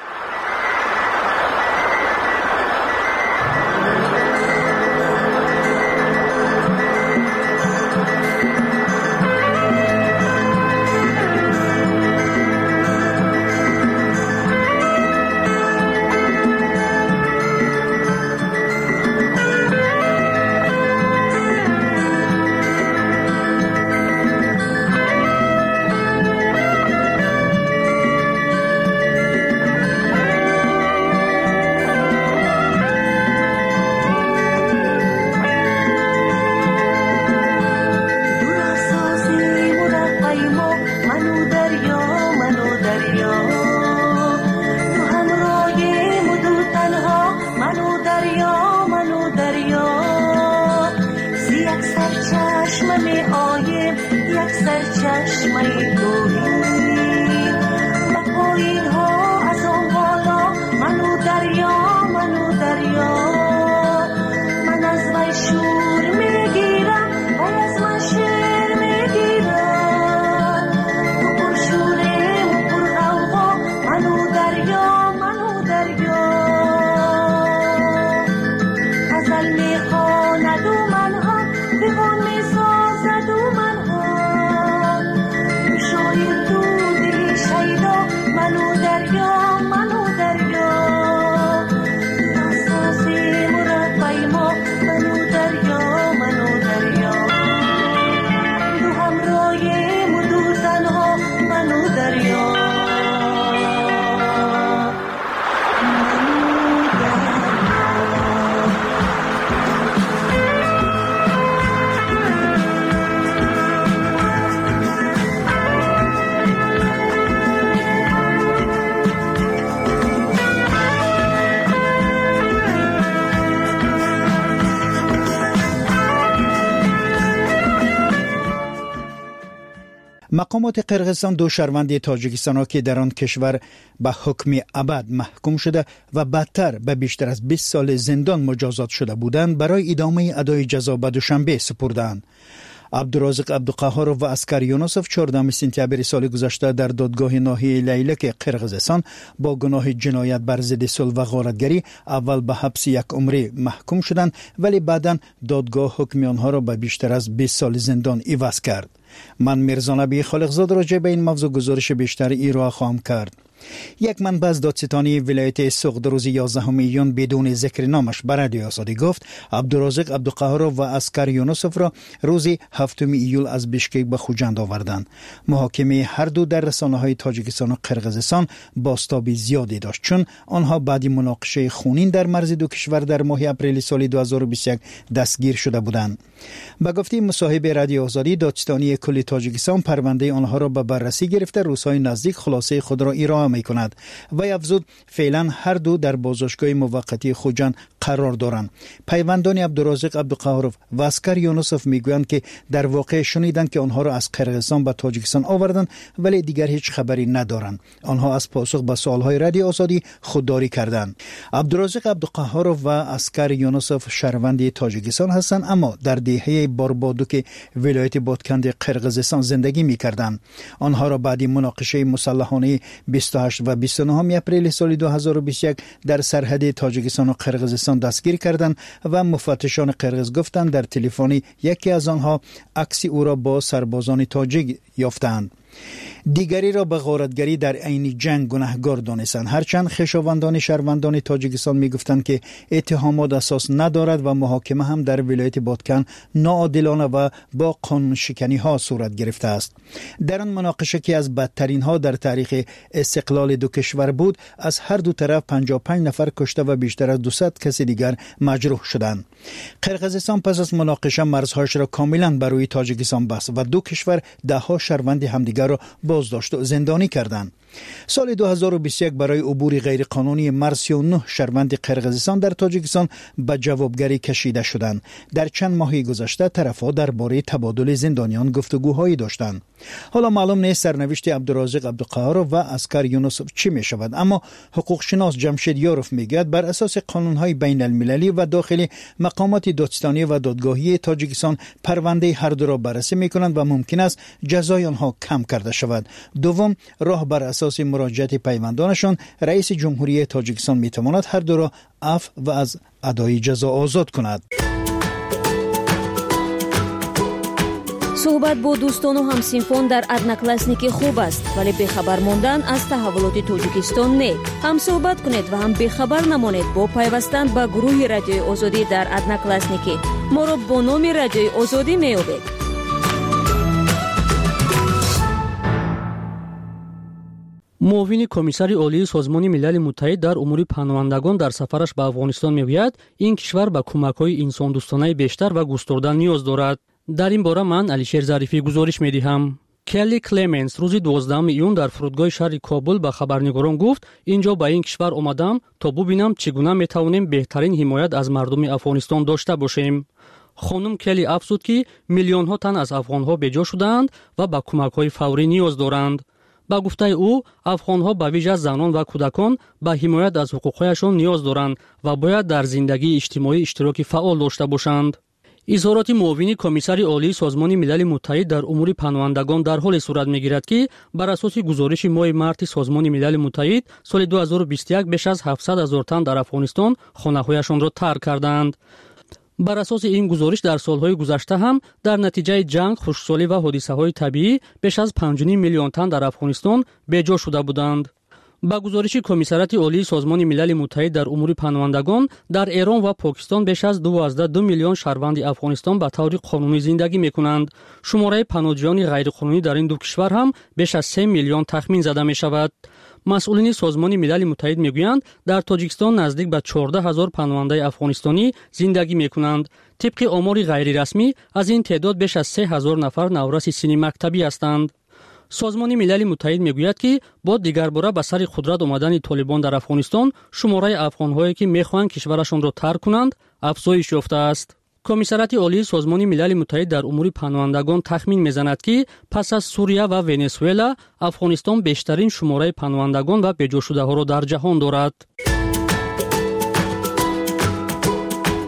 مقامات قرقیزستان دو شهروند تاجیکستان که در آن کشور به حکم ابد محکوم شده و بدتر به بیشتر از بیست سال زندان مجازات شده بودند برای ادامه ادای جزا به دوشنبه سپردند. عبدالرازق عبدالقهار و اسکر یونسوف چهاردهم سپتامبر سال گذشته در دادگاه ناحیه لیلک قرقیزستان با گناه جنایت بر ضد صلح و غارتگری اول به حبس یک عمری محکوم شدند، ولی بعداً دادگاه حکم آنها را به بیشتر از بیست سال زندان عوض کرد. من میرزا نبی خالقزاد راجع به این موضوع گزارش بیشتر ایرا خواهم کرد. یک منبع از دادستانی ولایت سوغد روز یازدهم ایون بدون ذکر نامش به رادیو آزادی گفت عبدالرازق عبدالقهار و اسکر یونسوف را روز هفتم ایول از بیشکک به خوجند آوردند. محاکمه هر دو در رسانه‌های تاجیکستان و قرقیزستان بازتاب زیادی داشت، چون آنها بعد مناقشه خونین در مرز دو کشور در ماه اپریل سال دو هزار و بیست و یک دستگیر شده بودند. به گفته مصاحبه رادیو آزادی، دادستانی کل تاجیکستان پرونده آنها را به بررسی گرفته روزهای نزدیک خلاصه خود را ارائه می کند و افزود فعلا هر دو در بازداشتگاه موقتی خوجند قرار دارند. پیوندان عبدالرازق عبدالقهار و اسکر یونسوف میگویند که در واقع شنیدند که آنها را از قرقیزستان به تاجیکستان آوردند، ولی دیگر هیچ خبری ندارند. آنها از پاسخ به سوالهای رادیو آزادی خودداری کردند. عبدالرازق عبدالقهار و اسکر یونسوف شهروند تاجیکستان هستند، اما در دهه باربادوک ولایت بادکند قرقیزستان زندگی میکردند. آنها را بعد مناقشه مسلحانه بیست و هشت و بیست و نه اپریل سال دو هزار و بیست و یک در سرحد تاجیکستان و قرقیزستان دستگیر کردند و مفتشان قرقیز گفتند در تلفن یکی از آنها عکس او را با سربازان تاجیک یافتند. دیگری را به غارتگری در عین جنگ گناهکار دانستند، هرچند خویشاوندان شهروندان تاجیکستان میگفتند که اتهامات اساس ندارد و محاکمه هم در ولایت بادکن ناعادلانه و با قانون شکنی ها صورت گرفته است. در آن مناقشه که از بدترین ها در تاریخ استقلال دو کشور بود، از هر دو طرف پنجاه و پنج نفر کشته و بیشتر از دویست کس دیگر مجروح شدند. قرقیزستان پس از مناقشه مرزهایش را کاملا بر روی تاجیکستان بست و دو کشور ده ها شهروند همدیگر را بازداشت و زندانی کردند. سال دو هزار و بیست و یک برای عبور غیرقانونی مرز سی و نه شهروند قرقیزستان در تاجیکستان به جوابگری کشیده شدند. در چند ماه گذشته طرفها درباره تبادل زندانیان گفتگوهایی داشتند. حالا معلوم نیست سرنوشت عبدالرازق عبدالقهار و اسکر یونسوف چی می شود، اما حقوق شناس جمشید یاروف میگوید بر اساس قانونهای بین المللی و داخلی مقامات دادستانی و دادگاهی تاجیکستان پرونده هر دو را بررسی می کنند و ممکن است جزای آنها کم کرده شود. دوم، راه بر اساس مراجعت پیوندانشان رئیس جمهوری تاجیکستان می تواند هر دو را عفو و از ادای جزا آزاد کند. صحبت با دوستان و همسینفان در ادناکلاسنیکی خوب است، ولی بخبر ماندن از تحولات تاجیکستان نه. هم صحبت کنید و هم بخبر نمانید با پیوستن به گروه رادیوی آزادی در ادناکلاسنیکی. ما را با نام رادیوی آزادی می‌یابید. معاون کمیسر عالی سازمان ملل متحد در امور پناهندگان در سفرش به افغانستان میگوید این کشور به کمک‌های انسان‌دوستانه بیشتر و گسترده نیاز دارد. در این باره من علیشیر ظریفی گزارش می‌دهم. کلی کلمنس روز دوازدهم ایون در فرودگاه شهر کابل به خبرنگاران گفت اینجا به این کشور آمدم تا ببینم چگونه میتوانیم بهترین حمایت از مردم افغانستان داشته باشیم. خانم کلی افزود که میلیون ها تن از افغان‌ها بجا شدند و به کمک‌های فوری نیاز دارند. با گفته او افغان‌ها به ویژه زنان و کودکان به حمایت از حقوق‌هایشان نیاز دارند و باید در زندگی اجتماعی اشتراک فعال داشته باشند. اظهارات معاون کمیسر عالی سازمان ملل متحد در امور پناهندگان در حال صورت می‌گیرد که بر اساس گزارش ماه مارس سازمان ملل متحد سال دو هزار و بیست و یک بیش از هفتصد هزار تن در افغانستان خانه‌هایشان را ترک کردند. بر اساس این گزارش در سالهای گذشته هم در نتیجه جنگ، خشکسالی و حادثه‌های طبیعی بیش از پنج و نیم میلیون تن در افغانستان بجا شده بودند. با گزارش کمیسریات عالی سازمان ملل متحد در امور پناهندگان در ایران و پاکستان بیش از دوازده دو میلیون شهروند افغانستان به طور قانونی زندگی می‌کنند. شماره پناهجویان غیرقانونی در این دو کشور هم بیش از سه میلیون تخمین زده می‌شود. مسئولین سازمان ملل متحد میگویند در تاجیکستان نزدیک به چهارده هزار پناهنده افغانستانی زندگی میکنند. طبق آمار غیر رسمی از این تعداد بیش از سه هزار نفر نورس سنی مکتبی هستند. سازمان ملل متحد میگوید که با دیگر باره به سر قدرت آمدن طالبان در افغانستان شماره افغان‌هایی که میخواهند کشورشان را ترک کنند افزایش یافته است. کمیسریات عالی سازمان ملل متحد در امور پناهندگان تخمین میزند که پس از سوریه و ونزوئلا افغانستان بیشترین شماره پناهندگان و بجا شده ها را در جهان دارد.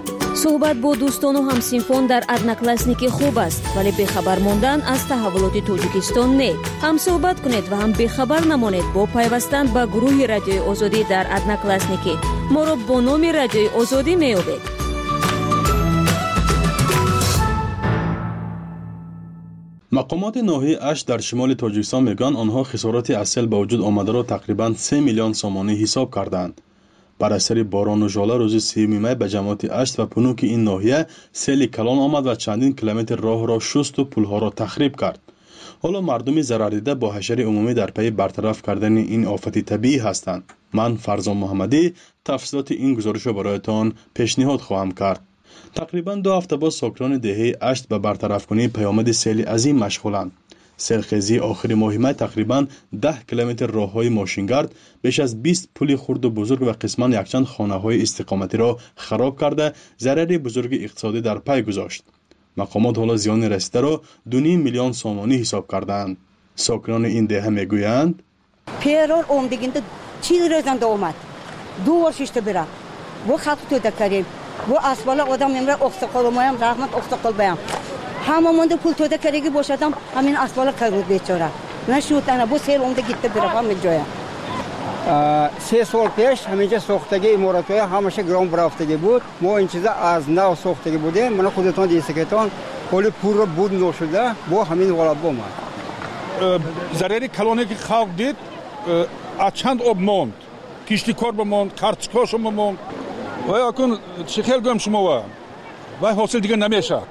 صحبت با دوستان و همسینفان در ادناکلاسنیکی خوب است، ولی بخبر ماندن از تحولات تاجیکستان نه. هم صحبت کنید و هم بخبر نمانید با پیوستن به گروه رادیوی آزادی در ادناکلاسنیکی. ما را با نام رادیوی آزادی میابید. مقامات ناحیه اشت در شمال تاجیکستان میگن آنها خسارات از سیل به وجود آمده را تقریباً سه میلیون سامانی حساب کردند. بر اثر باران و ژاله روز سیوم می به جماعت اشت و پنوک این ناحیه سیل کلان آمد و چندین کیلومتر راه را شست و پلها را تخریب کرد. حالا مردم ضرر دیده با حشر عمومی در پی برطرف کردن این آفت طبیعی هستند. من فرزان محمدی تفصیلات این گزارش را برایتان پیشنهاد خواهم کرد. تقریباً دو هفته بعد ساکنان دهه اشت به برطرف کنی پیامد سیل عظیم مشغولند. سیلخیزی آخر ماه می تقریباً ده کیلومتر راههای ماشینگرد، بیش از بیست پل خرد و بزرگ و قسماً یکچند خانه‌های استقامتی را خراب کرده، ضرر بزرگ اقتصادی در پی گذاشت. مقامات حالا زیان رسیده را دو نیم میلیون سامانی حساب کردند. ساکنان این دهه میگویند پیرار اومدگینده چی رزنده اومد دو ورششته بره و خط تو دکاریم و اسبال آدم میمره اقسقال مایم رحمت اقسقال بیام همه مونده پول توده کرگی باشدم همین اسبال کرود بیچاره نشوتنه بو سیل اونده گیته بره همه جایه سه سال پیش همینجا ساختگی اماراتوی همشه گرام برفتگی بود. ما این چیزا از نو ساختگی بودیم. من خودتان دیسکتان پول پور رو بود نشده با همین ولاد با من ضرری کلانی که خلق دید از چند آب موند کشتی کار بموند کارچکاش بموند و اکن چه خیلی گم شما و حاصل دیگه نمیشد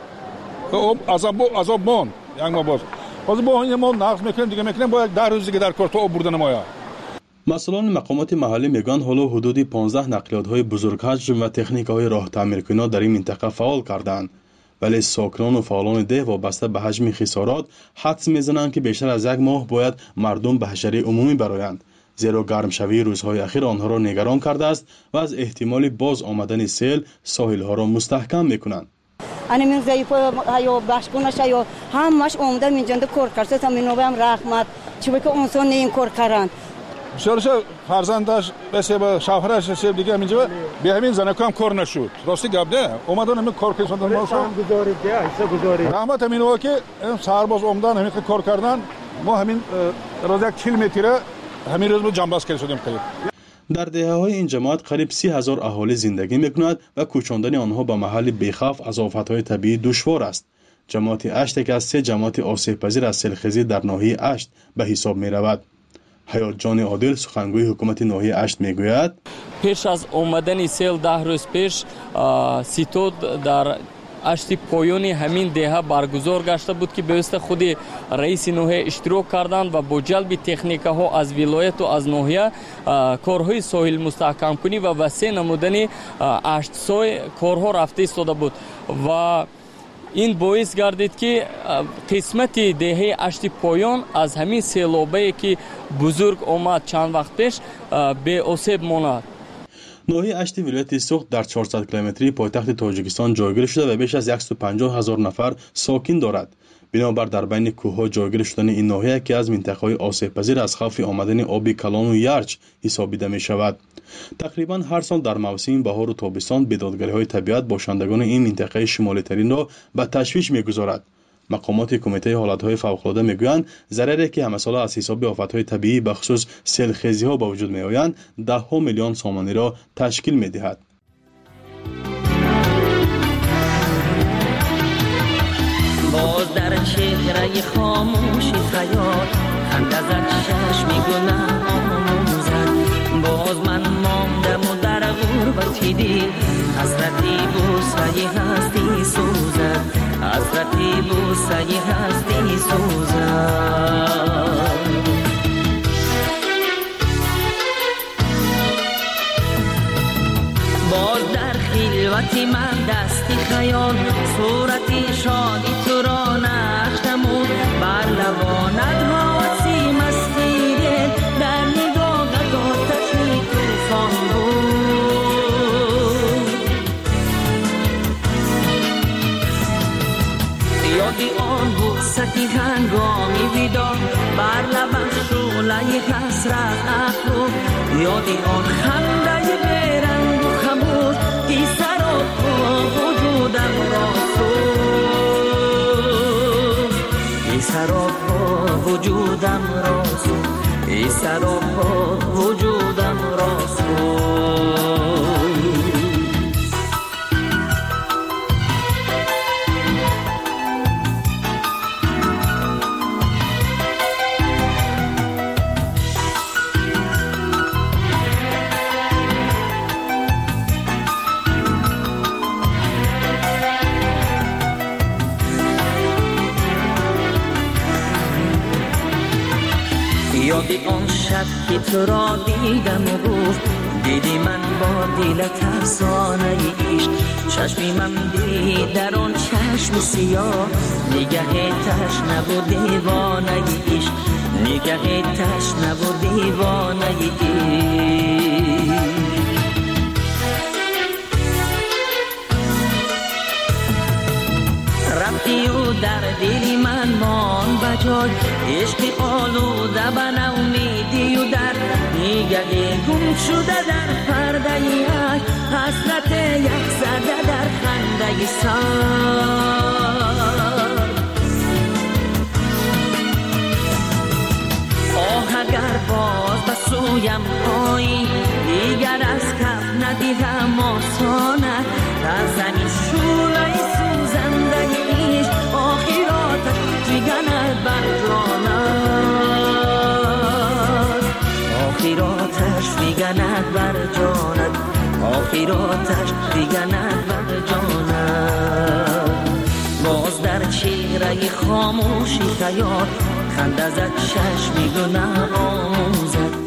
از آب از آب موند یعنی ما باز باز با این ما نقص میکنیم دیگه میکنیم با یک ده روز دیگه در کار تو آب بردن مایا. مثلا مقامات محلی میگن حالا حدود پانزده نقلیات های بزرگ حجم و تکنیک های راه تعمیر کننده در این منطقه فعال کردند، ولی ساکنان و فعالان ده وابسته به حجم خسارات حدس میزنند که بیشتر از یک ماه باید مردم به حشره عمومی برآیند، زیرا گرم شوی روزهای اخیر آنها را نگران کرده است و از احتمال باز آمدن سیل ساحل ها را مستحکم میکنند. انا من زیپا یا باشگونش یا همش اومده میجنده کار کرده تا منوبم رحمت چه که اونسان این کار کردن شورش فرزندش بسیار شوهرش بسیار دیگه اینجا به همین زنکام کار نشد راستی گبده اومدن همین کار کردن ما شام گزارید ایسا گزارید رحمت همین وا که سرباز اومدن همین کار کردن ما همین روز یک کیلومتر همین روز جنباز کردیم شدیم خیلی. در دهه‌های این جماعت قریب سی هزار اهالی زندگی می‌کنند و کوچاندن آنها به محل بی‌خوف از آفت‌های طبیعی دشوار است. جماعت اشت که از سه جماعت آسیب‌پذیر از سیلخیزی در ناحیه اشت به حساب می‌رود. حیات جان عادل سخنگوی حکومت ناحیه اشت میگوید پیش از آمدن سیل ده روز پیش سیتود در اشت پایانی همین دهه برگزار گشته بود که به واسطه خود رئیس ناحیه اشتراک کردند و با جلب تکنیک‌ها از ولایت و از ناحیه کارهای ساحل مستحکم کنی و وسیع نمودن اشت سای کارها رفته ایستاده بود و این باعث گردید که قسمت دهه اشت پایان از همین سیلابی که بزرگ آمد چند وقت پیش به آسیب ماند. ناحیه اشت ولایت سوخت در چهارصد کیلومتری پایتخت تاجیکستان جایگیر شده و بیش از صد و پنجاه هزار نفر ساکن دارد. بنابر در بین کوه‌ها جایگیر شدن این ناحیه که از منطقه‌های آسیب‌پذیر از خوف آمدن آب کلان و یرچ حسابیده می‌شود. تقریباً هر سال در موسم بهار و تابستان بیدادگری‌های طبیعت باشندگان این منطقه شمالی ترین را به تشویش می‌گذارد. مقامات کمیته حالت‌های فوق‌العاده می‌گویند ضرری که همه ساله از حساب آفت‌های طبیعی به خصوص سیلخیزی‌ها به وجود می‌آیند ده ها میلیون سامانی را تشکیل می‌دهد. باز در چهره خاموشی خیال خنده زد چشم گناه آموزد باز من ماندم و در غربتی دید حسرتی بوسه هستی سوزد حسرتی بوسه هستی سوزد باز در خلوتی من دستی خیال صورتی شادی تو را نشتمون بر لبانت حاسی مستی دل در نگاهت آتشی توفان بود یادی آن بوستی هنگامی ویدا بر لبم شعله حسرت افروخت یادی آن خنده برنگ و خموش بی سر و وجودم را سوخت ای سراپا وجودم را سوخت ای سراپا وجودم را سوخت یادی آن شب که تو را دیدم و گفت دیدی من با دل ترسانه ایش چشمی من دید در آن چشم سیاه نگه تشنه و دیوانه ایش نگه تشنه و دیوانه ایش رفتی و در دلی من مان بجای عشق آلوده به نومیدی و در نگه گم شده در پرده یک حسرت یک زده در خنده سر آه اگر باز به سویم پایی دیگر از کف ندیدم آسانه در زمین شوله سوزنده ایش آخرات جگنت بر جانت آخراتش دیگنت بر جانت آخراتش دیگنت بر جانت باز در چهره خاموشی خیال خنده زد چشمی گناه آموزد.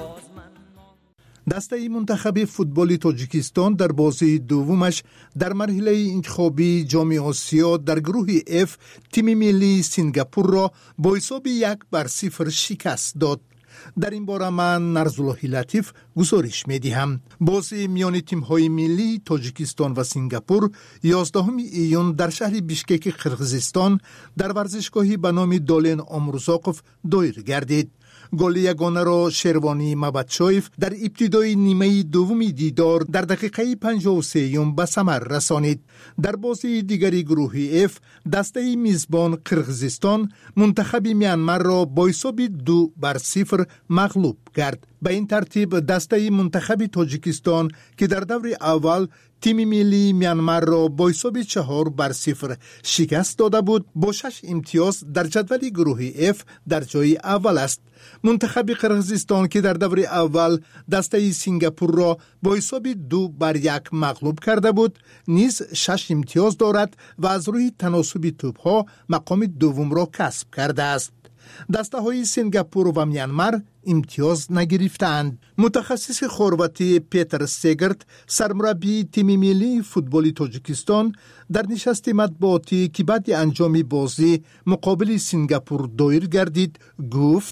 دسته منتخب فوتبال تاجیکستان در بازی دومش در مرحله انتخابی جام آسیا در گروه اف تیم ملی سنگاپور را با حساب یک بر صفر شکست داد. در این باره من نرزالله لطیف گزارش می‌دهم. بازی میان تیم‌های ملی تاجیکستان و سنگاپور یازدهم ایون در شهر بیشکک قرقیزستان در ورزشگاهی به نام دولن آمرزاقوف دایر گردید. گل یگانه را شروانی مبدشایف در ابتدای نیمه دومی دیدار در دقیقه پنجاه و سه به ثمر رسانید. در بازی دیگری گروه اف دسته میزبان قرقیزستان منتخب میانمار را با حساب دو بر صفر مغلوب کرد. به این ترتیب دسته منتخب تاجیکستان که در دور اول تیم ملی میانمار را با حساب چهار بر صفر شکست داده بود با شش امتیاز در جدول گروه اف در جای اول است. منتخب قرقیزستان که در دور اول دسته سنگاپور را با حساب دو بر یک مغلوب کرده بود نیز شش امتیاز دارد و از روی تناسب توپ‌ها مقام دوم را کسب کرده است. دسته های سنگاپور و میانمار امتیاز نگرفتند. متخصص خرواتی پیتر سیگرت سرمربی تیم ملی فوتبال تاجیکستان در نشست مطبوعاتی که بعد انجام بازی مقابل سنگاپور دایر گردید گفت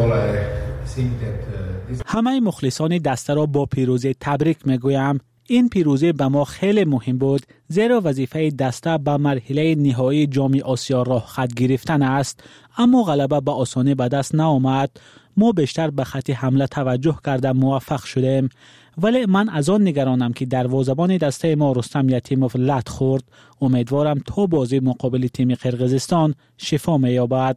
همه مخلصان دسته را با پیروزی تبریک میگویم. این پیروزی به ما خیلی مهم بود زیرا وظیفه دسته به مرحله نهایی جام آسیا راه خط گرفتن است، اما غلبه به آسانی به دست نآمد. ما بیشتر به خط حمله توجه کرده موفق شدیم، ولی من از آن نگرانم که دروازه‌بان دسته ما رستم یتیموف لت خورد. امیدوارم تا بازی مقابل تیم قرقیزستان شفا می‌یابد.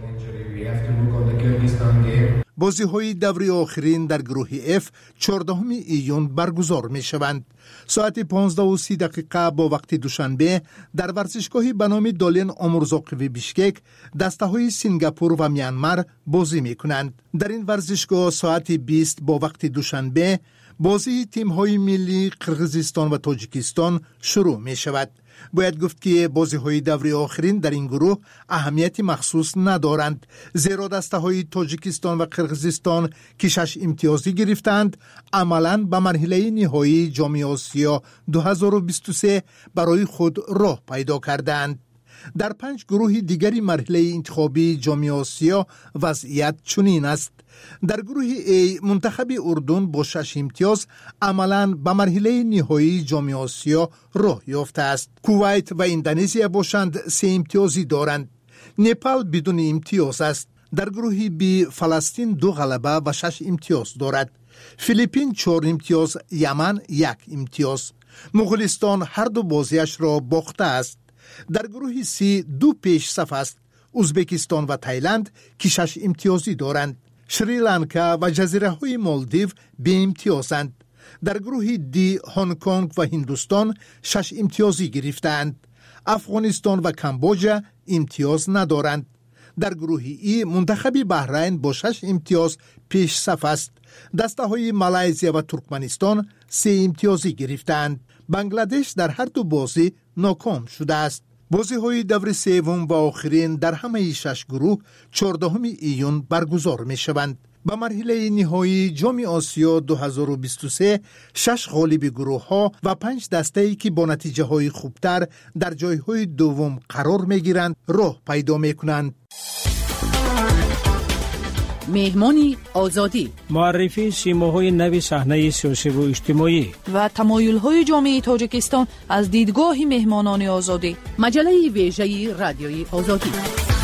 بازی های دوری آخرین در گروه اف چهاردهم ایون برگزار می شوند. ساعت پانزده و سی دقیقه با وقت دوشنبه در ورزشگاهی به نام دولن آمرزاقوف بیشکک دسته های سنگاپور و میانمار بازی می کنند. در این ورزشگاه ساعت بیست با وقت دوشنبه بازی تیم های ملی قرقیزستان و تاجیکستان شروع می شود. باید گفت که بازی های دوری آخرین در این گروه اهمیت مخصوص ندارند، زیرا دسته های تاجیکستان و قرقیزستان که شش امتیازی گرفتند عملاً به مرحله نهایی جام آسیا دو هزار و بیست و سه برای خود راه پیدا کردند. در پنج گروه دیگری مرحله انتخابی جام آسیا وضعیت چنین است. در گروه A منتخب اردن با شش امتیاز عملاً به مرحله نهایی جام آسیا راه یافته است. کویت و اندونزیا باشند سه امتیازی دارند. نپال بدون امتیاز است. در گروه B فلسطین دو غلبه و شش امتیاز دارد. فیلیپین چهار امتیاز، یمن یک امتیاز. مغولستان هر دو بازیش را باخته است. در گروه سی دو پیش صف است. ازبکستان و تایلند که شش امتیازی دارند. شریلانکا و جزیره های مالدیو به امتیازند. در گروه دی هنگ کنگ و هندوستان شش امتیازی گرفتند. افغانستان و کامبوجا امتیاز ندارند. در گروه ای منتخب بحرین با شش امتیاز پیش صف است. دسته های مالایزیا و ترکمنستان سه امتیازی گرفتند. بنگلادش در هر دو بازی ناکام شده است. بازی های دور سوم و آخرین در همه شش گروه چهاردهم ایون برگزار می شوند. به مرحله نهایی جام آسیا دو هزار و بیست و سه شش غالب گروه ها و پنج دسته ای که با نتیجه های خوبتر در جای های دوم قرار می گیرند راه پیدا می کنند. مهمانی آزادی، معرفی سیماهای نوی صحنه سیاسی و اجتماعی و تمایل‌های جامعه تاجیکستان از دیدگاه مهمانان آزادی. مجله ویژه رادیوی آزادی.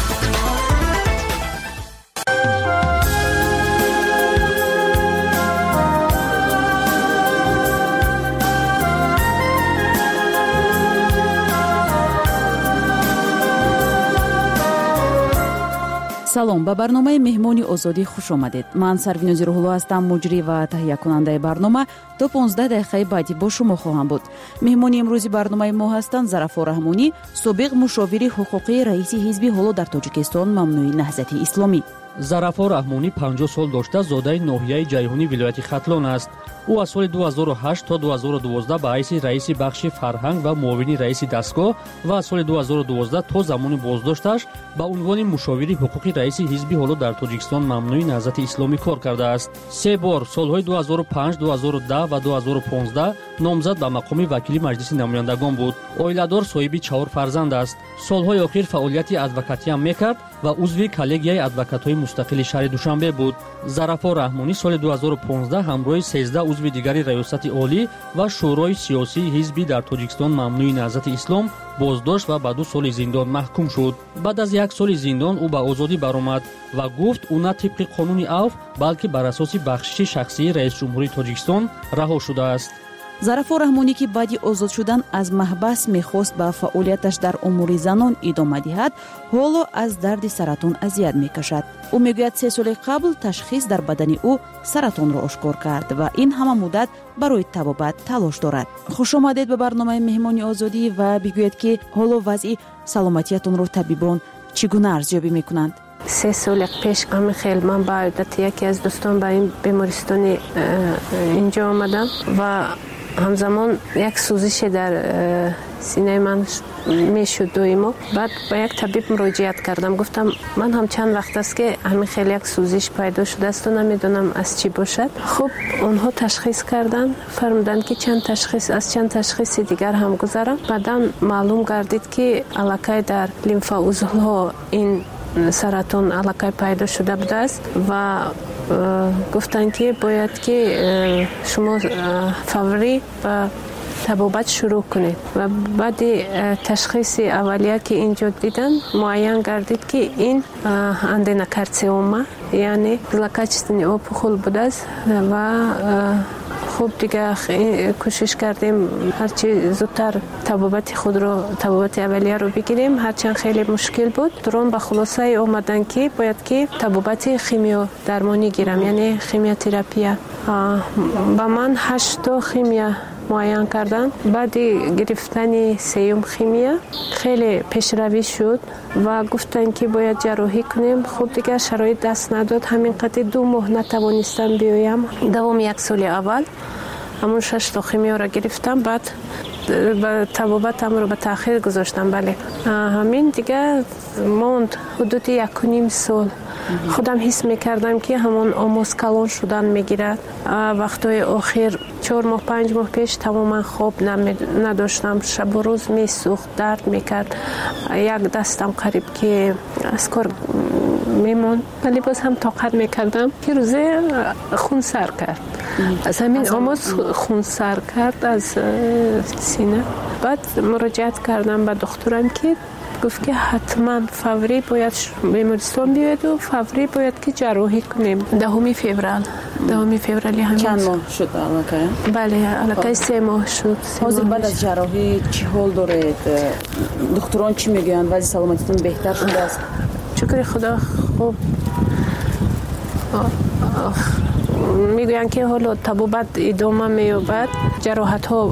салом, ба барномаи меҳмони озодӣ хуш омадед. ман сарвинози рӯҳулло ҳастам, муҷрӣ ва таҳиякунандаи барнома. то понздаҳ дақиқаи баъдӣ бо шумо хоҳам буд. меҳмони имрӯзи барномаи мо ҳастанд Зарафор Раҳмонӣ, собиқ мушовири ҳуқуқии раиси ҳизби ҳоло дар Тоҷикистон Мамнӯи Наҳзати Исломӣ. Зарафор Раҳмонӣ панҷоҳ сол дошта зодаи ноҳияи Ҷайҳунӣ вилояти Хатлон аст. ӯ аз соли ду ҳазору ҳашт то ду ҳазору дувоздаҳ ба ҳайси раиси бахши фарҳанг ва муовини раиси дастгоҳ ва аз соли ду ҳазору дувоздаҳ то замони боздошташ ба унвони мушовири ҳуқуқи раиси ҳизби ҳоло дар Тоҷикистон Мамнӯи Наҳзати Исломӣ кор кардааст. се бор солҳои ду ҳазору панҷ, ду ҳазору даҳ ва ду ҳазору понздаҳ номзад ба мақоми вакили Маҷлиси намояндагон буд. Оиладор, соҳиби чаҳор фарзанд аст. Солҳои охир фаъолияти адвокатиам мекард ва узви коллегияи адвокатҳои мустақили шаҳри Душанбе буд. Зарафор Раҳмонӣ соли ду ҳазору понздаҳ ҳамроҳи сездаҳ узви дигари раёсати олӣ ва шӯрои сиёсии ҳизби дар Тоҷикистон Мамнӯи Наҳзати Ислом боздошт ва ба ду соли зиндон маҳкум шуд. баъд аз як соли зиндон ӯ ба озодӣ баромад ва гуфт ӯ на тибқи қонуни Авф, балки бар асоси бахшиши шахсии раисҷумҳурии Тоҷикистон раҳо шудааст. Зарафор Раҳмонӣ ки баъди озод шудан аз маҳбас мехост ба фаъолияташ дар умури занон идома диҳад, ҳоло аз дарди саратон азият мекашад. ӯ мегӯяд се соли қабл ташхис дар бадани ӯ саратонро ошкор кард ва ин ҳама муддат барои табобат талош дорад. хушомадед ба барномаи меҳмони озодӣ ва бигӯед ки ҳоло вазъи саломатиятонро табибон чӣ гуна арзёбӣ мекунанд? се соли пеш амихел ман ба одати яке аз дӯстон ба ин бемористони инҷо омадам ва ҳамзамон як сӯзише дар синаи ман мешуд доимо. баъд ба як табиб муроҷиат кардам, гуфтам ман ҳам чанд вақт аст ки ҳамин хел як сӯзиш пайдо шудаасту намедонам аз чӣ бошад. хуб, онҳо ташхис карданд, фармуданд ки чанд ташхис аз чанд ташхиси дигар ҳам гузарам. баъдан маълум гардид ки аллакай дар лимфаузлҳо ин саратон аллакай пайдо шуда будааст ва гуфтанд ки бояд ки шумо фаврӣ ба табобат шурӯъ кунед. ва баъди ташхиси аввалия ки инҷо дидан муайян гардид ки ин аденокарциома, яъне злокачественный опухол будааст ва хуб дига кӯшиш кардем ҳарчи зудтар табобати худро табобати аввалияро бигирем, ҳарчанд хеле мушкил буд. дурон ба хулосае омаданд ки бояд ки табобати химиодармонӣ гирам, яъне химиотерапия. ба ман ҳашто химия муайян карданд. баъди гирифтани сеюм химия хеле пешравӣ шуд ва гуфтанд ки бояд ҷарроҳӣ кунем. хуб дига шароит даст надод, ҳамин қадри ду моҳ натавонистам биёям. давоми як соли аввал ҳамон шашто химиёро гирифтам, баъд табобатамро ба таъхир гузоштам. бале ҳамин дига монд ҳудуди якуним сол. худам ҳис мекардам ки ҳамон омоз калон шудан мегирад. вақтҳои охир чор моҳ панҷ моҳ пеш тамоман хоб надоштам, шабу рӯз месӯхт, дард мекард, як дастам қариб ки аз кор мемонд, вале боз ҳам тоқат мекардам ки рӯзе хунсар кард. аз ҳамин омоз хунсар кард аз сина. بعد مراجعت کردم به دکترم که گفت که حتما فوری باید بیمارستان بیاید و فوری باید که جراحی کنیم. دهم فوریه دهم فوریه همین. چند ماه شد علاقه؟ بله علاقه سه ماه شد. حاضر بعد از جراحی چی حال دارید؟ دکتران چی میگن؟ وضع سلامتیتون بهتر شده است؟ شکر خدا خوب. میگوین که حالا طبابت ادامه مییابد، جراحت ها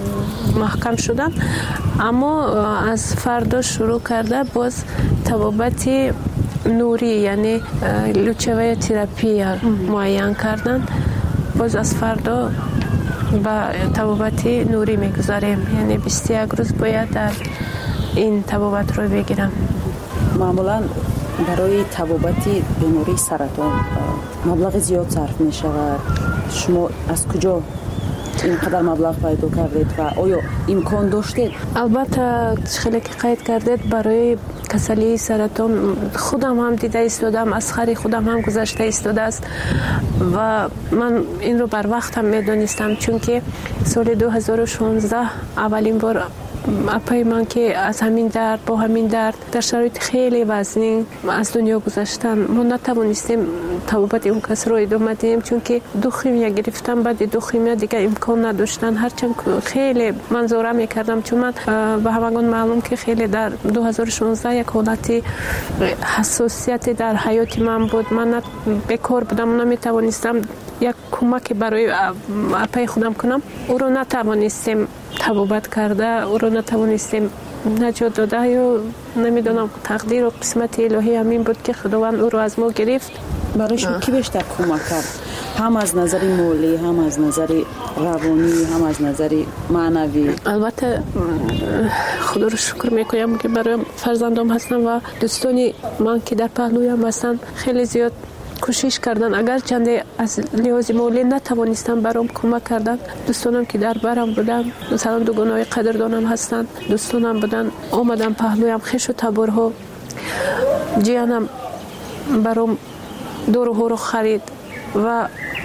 محکم شدن، اما از فردا شروع کرده باز طبابت نوری یعنی لوچوه تراپی معین کردن. باز از فردا با طبابت نوری میگذاریم، یعنی بیست و یک روز باید در این طبابت رو بگیرم. معمولا برای طبابت بیماری سرطان مبلغ زیاد صرف می شود. شما از کجا اینقدر مبلغ پیدا کردید و آیا امکان داشتید؟ البته خیلی که قید کردید برای کسلی سرطان خودم هم دیده ایستادم، از خری خودم هم گذشته ایستاده است و من این رو بر وقت هم میدونستم، چون که سال دو هزار و شانزده اولین بار اپای من که از همین درد با همین درد در شرایط خیلی وزنی از دنیا گذشتن، ما نتوانستیم طبابت اون کس رو ادامه دهیم، چون که دو خیمیا گرفتم. بعد دو خیمیا دیگه امکان نداشتن، هرچند خیلی منظوره میکردم، چون من به همگان معلوم که خیلی در دو هزار و شانزده یک حالت حساسیت در حیات من بود. من بیکار بودم، نمیتوانستم یک کمک برای اپای خودم کنم. او رو نتوانستیم طبابت کرده، او رو نتوانستیم نجات داده، یا نمیدونم تقدیر و قسمت الهی همین بود که خداوند او رو از ما گرفت. برای شما کی بیشتر کمک کرد؟ هم از نظر مالی، هم از نظر روانی، هم از نظر معنوی؟ البته خدا رو شکر میکنم که برای فرزندم هستم و دوستانی من که در پهلویم هستن خیلی زیاد کوشش کردن، اگر چنده از لحاظ مالی نتوانستم برام کمک کردن. دوستانم که در برم بودن، مثلا دوگانای قدردانم هستن، دوستانم بودن آمدن پهلویم، خش و تبرها جیانم برام دورو رو خرید و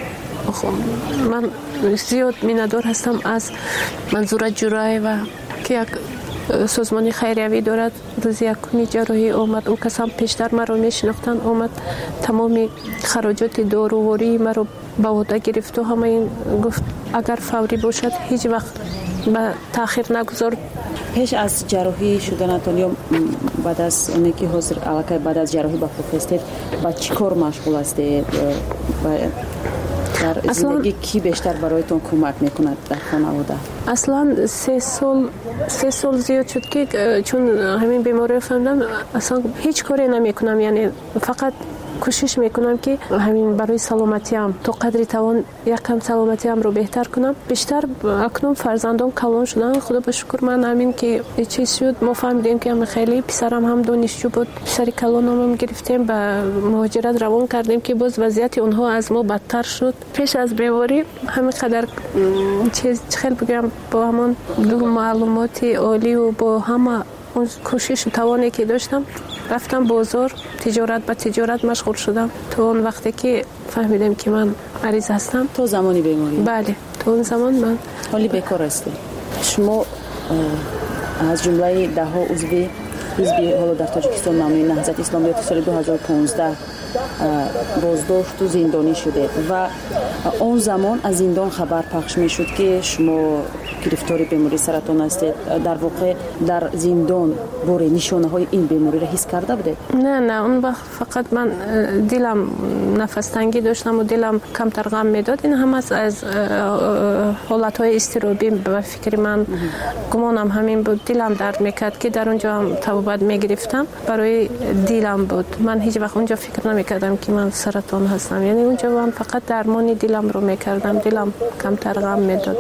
من زیاد میندار هستم از منظور جرای و که یک سازمانی خیریوی دارد. روز یکمی جراحی آمد، او کسان پیشتر مرا میشناختن، آمد تمامی خراجات داروواری مرا به عهده گرفت و همه این گفت اگر فوری باشد هیچ وقت به تاخیر نگذار. پیش از جراحی شدنتان یا بعد از اونی که حاضر علاقه بعد از جراحی با خود هستید با چی کار مشغول هستید؟ در زندگی کی بیشتر برایتون کمک میکند در خانواده؟ اصلا سه سال سه سال زیاد شد که چون همین بیماری فهمیدم اصلا هیچ کاری نمیکنم، یعنی فقط کوشش میکنم که همین برای سلامتیم تا قدری توان یکم سلامتیم رو بهتر کنم. بیشتر اکنون فرزندان کلان شدن، خدا به شکر. من همین که چیز شد ما فهمیدیم که هم خیلی پسرم هم دانشجو بود، پسری کلان هم گرفتیم به مهاجرت روان کردیم که باز وضعیت اونها از ما بدتر شد. پیش از بیماری همین قدر چیز خیلی بگم با همان دو معلومات عالی و با همه اون کوشش و توانی که داشتم رفتم بازار، تجارت به تجارت مشغول شدم تا اون وقتی که فهمیدم که من مریض هستم. تو زمانی بیماری؟ بله تو اون زمان من حالی بیکار هستی. شما از جمله ده ها عضوی حزبی حالا در تاجیکستان نامی نهضت اسلامیت سال دو هزار و پانزده بازداشت و زندانی شده و اون زمان از زندان خبر پخش می شد که شما گرفتار بیماری سرطان هستید. در واقع در زندان باره نشانه های این بیماری را حس کرده بودید؟ نه نه اون وقت فقط من دلم نفس تنگی داشتم و دلم کمتر غم میداد. این هم از از حالت های اضطرابی به فکر من گمانم همین بود. دلم درد میکرد که در اونجا هم طبابت میگرفتم، برای دلم بود. من هیچ وقت اونجا فکر نمیکردم که من سرطان هستم، یعنی اونجا من فقط درمانی دلم رو میکردم، دلم کمتر غم میداد.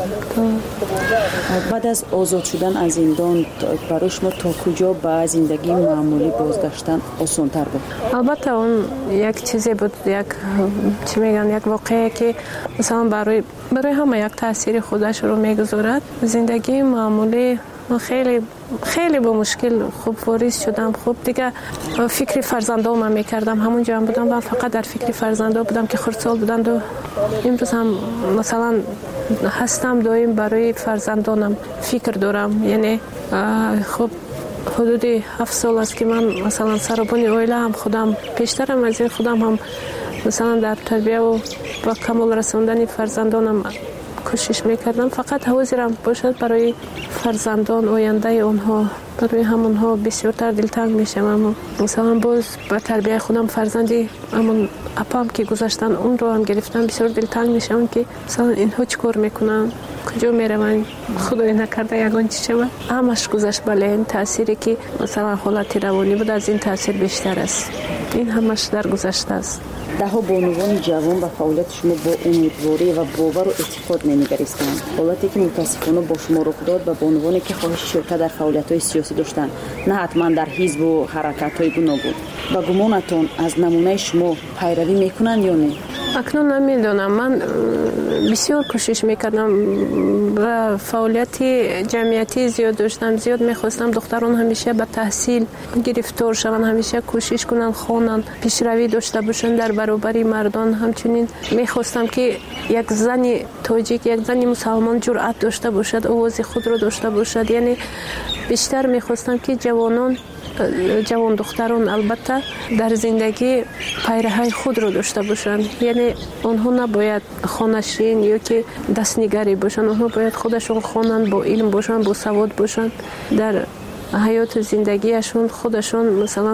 بعد از آزاد شدن از زندان برای شما تا کجا به زندگی معمولی بازگشتن آسان‌تر بود؟ البته اون یک چیزی بود، یک چی میگن یک واقعه که مثلا برای برای همه یک تاثیر خودش رو میگذارد. زندگی معمولی من خیلی خیلی با مشکل خوب واریز شدم. خوب دیگه فکر فرزندام هم میکردم، همونجا هم بودم و فقط در فکر فرزندام بودم که خردسال بودند و امروز هم مثلا هستم دائم برای فرزندانم فکر دارم. یعنی خب حدود هفت سال است که من مثلا سربان اویله هم خودم پیشترم از این خودم هم مثلا در تربیه و با کمال رساندن فرزندانم کوشش میکردم. فقط حاضرم باشد برای فرزندان آینده اونها، برای همونها بسیارتر دلتنگ میشم. مثلا باز با تربیه خودم فرزندی همون اپام که گذاشتن اون رو هم گرفتم، بسیار دلتنگ میشم که مثلا اینها چیکار میکنن، کجا میروند، خدای نکرده یگان چی شود. همش گذشت. بله این تأثیری که مثلا حالت روانی بود از این تأثیر بیشتر است. این همش در گذشته است. دهها بانوان جوان به فعالیت شما با امیدواری و باور و اعتقاد می‌نگریستند. حالتی که متاسفانه با شما رخ داد به بانوانی که خواهش شرکت در فعالیت‌های سیاسی داشتند، نه حتما در حزب و حرکت‌های گوناگون. با گمانتون از نمونه شما پیروی میکنند یا نه؟ اکنون نمیدونم. من بسیار کوشش میکردم و فعالیت جمعیتی زیاد داشتم، زیاد میخواستم دختران همیشه به تحصیل گرفتار شوند، همیشه کوشش کنند خوانند، پیشروی داشته باشند در برابر مردان. همچنین میخواستم که یک زن تاجیک، یک زن مسلمان جرأت داشته باشد، آواز خود را داشته باشد. یعنی بیشتر میخواستم که جوانان جوان دختران البته در زندگی پیرهای خود رو داشته باشند. یعنی آنها نباید خانشین یا که دستنگری باشند، آنها باید خودشون خوانند، با علم باشند، با سواد باشند، در حیات زندگیشون خودشون مثلا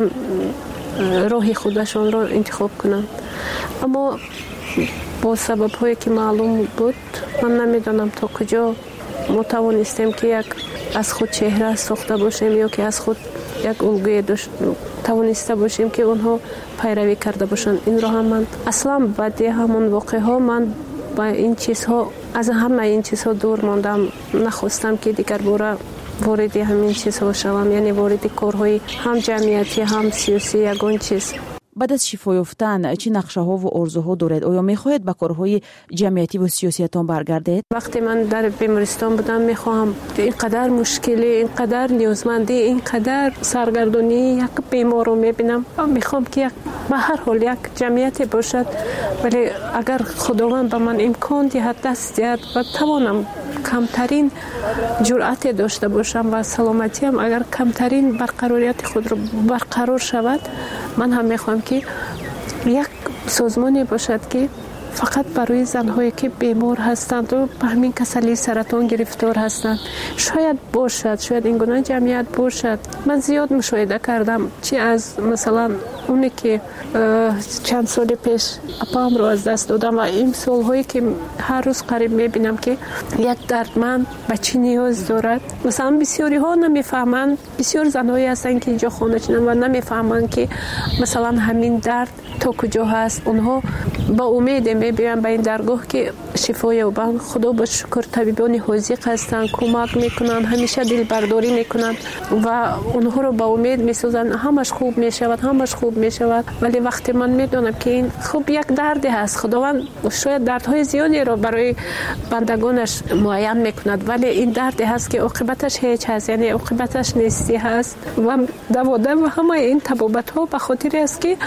راه خودشون رو انتخاب کنند. اما با سبب هایی که معلوم بود من نمیدونم تا کجا ما توانستیم که یک از خود چهره ساخته باشیم یا که از خود یک الگوی توانسته باشیم که اونها پیروی کرده باشند. این رو هم من اصلا بعد همون واقعه ها من با این چیزها از همه این چیزها دور ماندم. نخواستم که دیگر باره وارد همین چیزها شوم، یعنی وارد کارهای هم جمعیتی هم سیاسی یگان چیز. بعد از شفا یافتن چه نقشه‌ها و آرزوها دارید؟ آیا می‌خواهید به کارهای جمعیتی و سیاسیتان برگردید؟ وقتی من در بیمارستان بودم می‌خواهم اینقدر مشکلی، اینقدر نیازمندی، اینقدر سرگردانی یک بیمار رو می‌بینم. می‌خوام که یک به هر حال یک جمعیتی باشد، ولی اگر خداوند به من امکان دهد، دست دهد و توانم کمترین جرأت داشته باشم و سلامتیم اگر کمترین برقراریت خود رو برقرار شود، من هم می‌خوام که یک سازمانی باشد که فقط برای زن‌هایی که بیمار هستند و به همین کسلی سرطان گرفتار هستند شاید باشد، شاید این گونه جمعیت باشد. من زیاد مشاهده کردم چی از مثلا اونی که چند سال پیش اپام رو از دست دادم و این سال‌هایی که هر روز قریب می‌بینم که یک دردمند به چی نیاز دارد. مثلا بسیاری ها نمی‌فهمند، بسیار زن‌هایی هستند که اینجا خانه‌نشینند و نمی‌فهمند که مثلا همین درد تا کجا هست. اونها با امید می‌بینن به این درگاه که شفا یابند. خدا با شکر طبیبان حاذق هستند، کمک میکنن، همیشه دل برداری میکنن و اونها رو با امید میسازن همش خوب میشود، همش خوب میشود. ولی وقتی من میدونم که این خوب یک دردی هست، خداوند شاید دردهای زیادی رو برای بندگانش معین میکند، ولی این دردی هست که عاقبتش هیچ هست، یعنی عاقبتش نیستی هست و دوادم و همه این تبابت ها به خاطر است که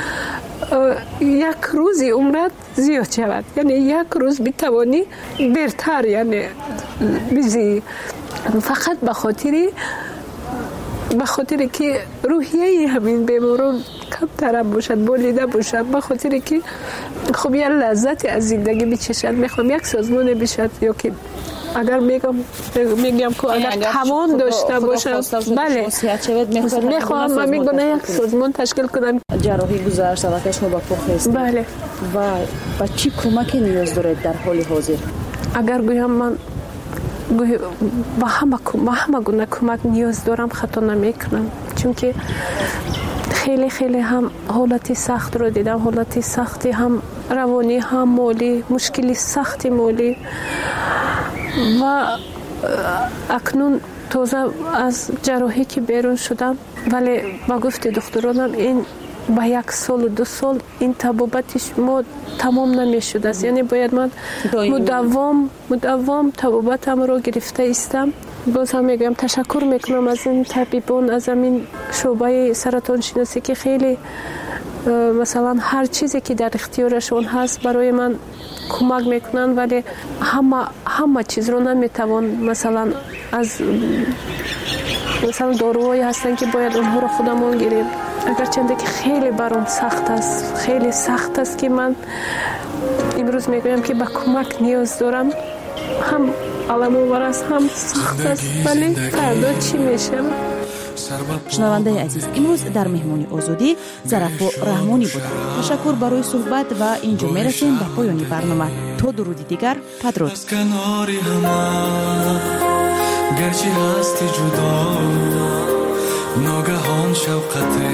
یک روزی عمرت زیاد شود، یعنی یک روز بتوانی برتر یعنی بیزی، فقط به خاطر به خاطر که روحیه همین بیماران کمتر باشد، بولیده باشد، به خاطر که خب یه لذت از زندگی بچشد. میخوام یک سازمان بشد یا که اگر میگم میگم که اگر توان داشته باشم، بله میخوام من میگم یک سازمان تشکیل کنم. جراحی گذشت و شما با پخت است. بله. و با چی کمکی نیاز دارید در حال حاضر؟ اگر گویم من با همه با همه گونه کمک نیاز دارم خطا نمیکنم، چون که خیلی خیلی هم حالتی سخت رو دیدم، حالتی سختی هم روانی هم مالی، مشکلی سختی مالی و اکنون تازه از جراحی که بیرون شدم، ولی با گفت دکترانم این با یک سال و دو سال این طبابتش ما تمام نمیشد است، یعنی باید من مداوم مداوم طبابتم رو گرفته استم. باز هم میگم تشکر میکنم از این طبیبان، از این شعبه سرطان شناسی که خیلی مثلا هر چیزی که در اختیارشون هست برای من کمک میکنن، ولی همه همه چیز رو نمیتوان. مثلا از مثلا داروهایی هستن که باید اونها رو خودمون گیریم، اگرچه که خیلی برام سخت است، خیلی سخت است که من امروز میگویم که به کمک نیاز دارم. هم علم آور است، هم سخت است، ولی فردا چی میشه؟ شنونده عزیز، امروز در مهمانی آزادی ظرف رحمانی بودند. تشکر برای صحبت و اینجا میرسیم به پایان برنامه. تا درودی دیگر، بدرود. گرچه هستی جدا ناگهان شوقته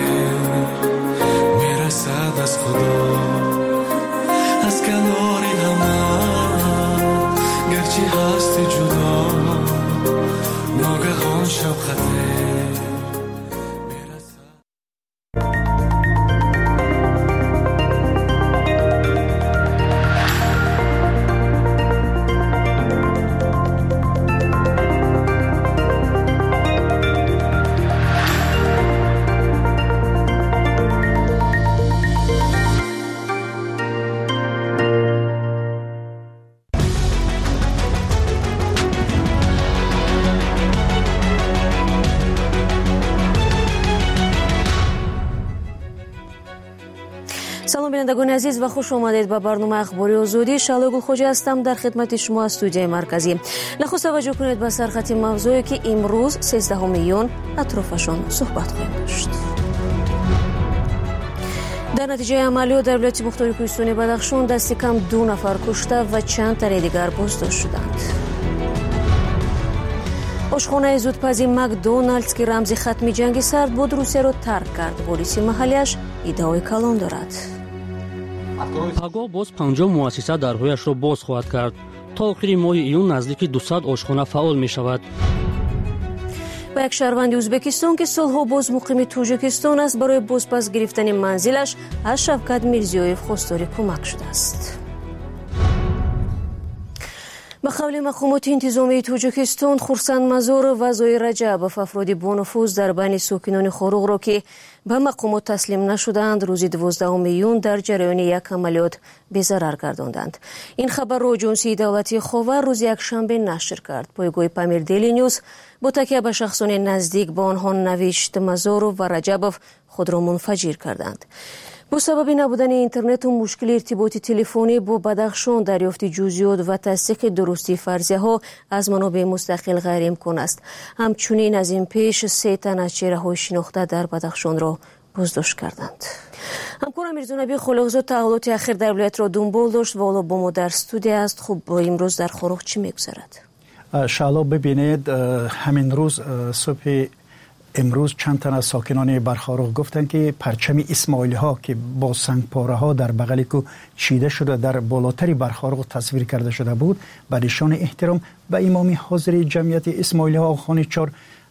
میرسد از خدا از کناری همه. گرچه هستی جدا ناگهان شوقته. سلام بینندگان عزیز و خوش آمدید به برنامه اخباری آزادی. شعله گلخوجه هستم در خدمت شما از استودیوی مرکزی. نخست توجه کنید به سرخط موضوعی که امروز سیزدهم میون اطرافشان صحبت خواهیم داشت. در نتیجه عملیات در ولایت مختار کوهستانی بدخشان دست کم دو نفر کشته و چند تن دیگر بازداشت شدند. آشخانه زودپزی مکدونالدز که رمز ختم جنگ سرد بود روسیه را ترک کرد. پلیس محلیش ادعای کلان دارد. پگاه باز پنجاه مؤسسه درهایش را باز خواهد کرد. تا آخر ماه ایون نزدیک دویست آشخانه فعال می شود. و یک شهروند ازبکستان که سالها باز مقیم تاجیکستان است برای بازپس گرفتن منزلش از شوکت میرزیویف خواستار کمک شده است. به قول مقامات انتظامی تاجیکستان، خورسند مزار و زوی رجبوف افراد با نفوذ در بین ساکنان خاروغ را که به مقامات تسلیم نشدند روز دوازدهم میون در جریان یک عملیات بی‌ضرر گرداندند. این خبر را آژانس دولتی خاور روز یکشنبه نشر کرد. پایگاه پامیر دیلی نیوز با تکیه به شخصان نزدیک به آنها نوشت مزار و رجبوف خود را منفجر کردند. با سبب نبودن اینترنت و مشکل ارتباط تلفنی با بدخشان دریافت جزئیات و تصدیق درستی فرضیه ها از منابع مستقل غیر امکان است. همچنین از این پیش سه تن از چهره های شناخته در بدخشان را بازداشت کردند. همکارم میرزا نبی خلاقزاد تحولات اخیر در ولایت را دنبال داشت و حالا با ما در استودیو است. خب امروز در خاروغ چی میگذرد؟ شالا ببینید، همین روز صبح امروز چند تن از ساکنان برخاروغ گفتند که پرچم اسماعیلی ها که با سنگپاره ها در بغل کو چیده شده در بالاتری برخاروغ تصویر کرده شده بود، به نشان احترام به امام حاضر جمعیت اسماعیلی ها خانه چهار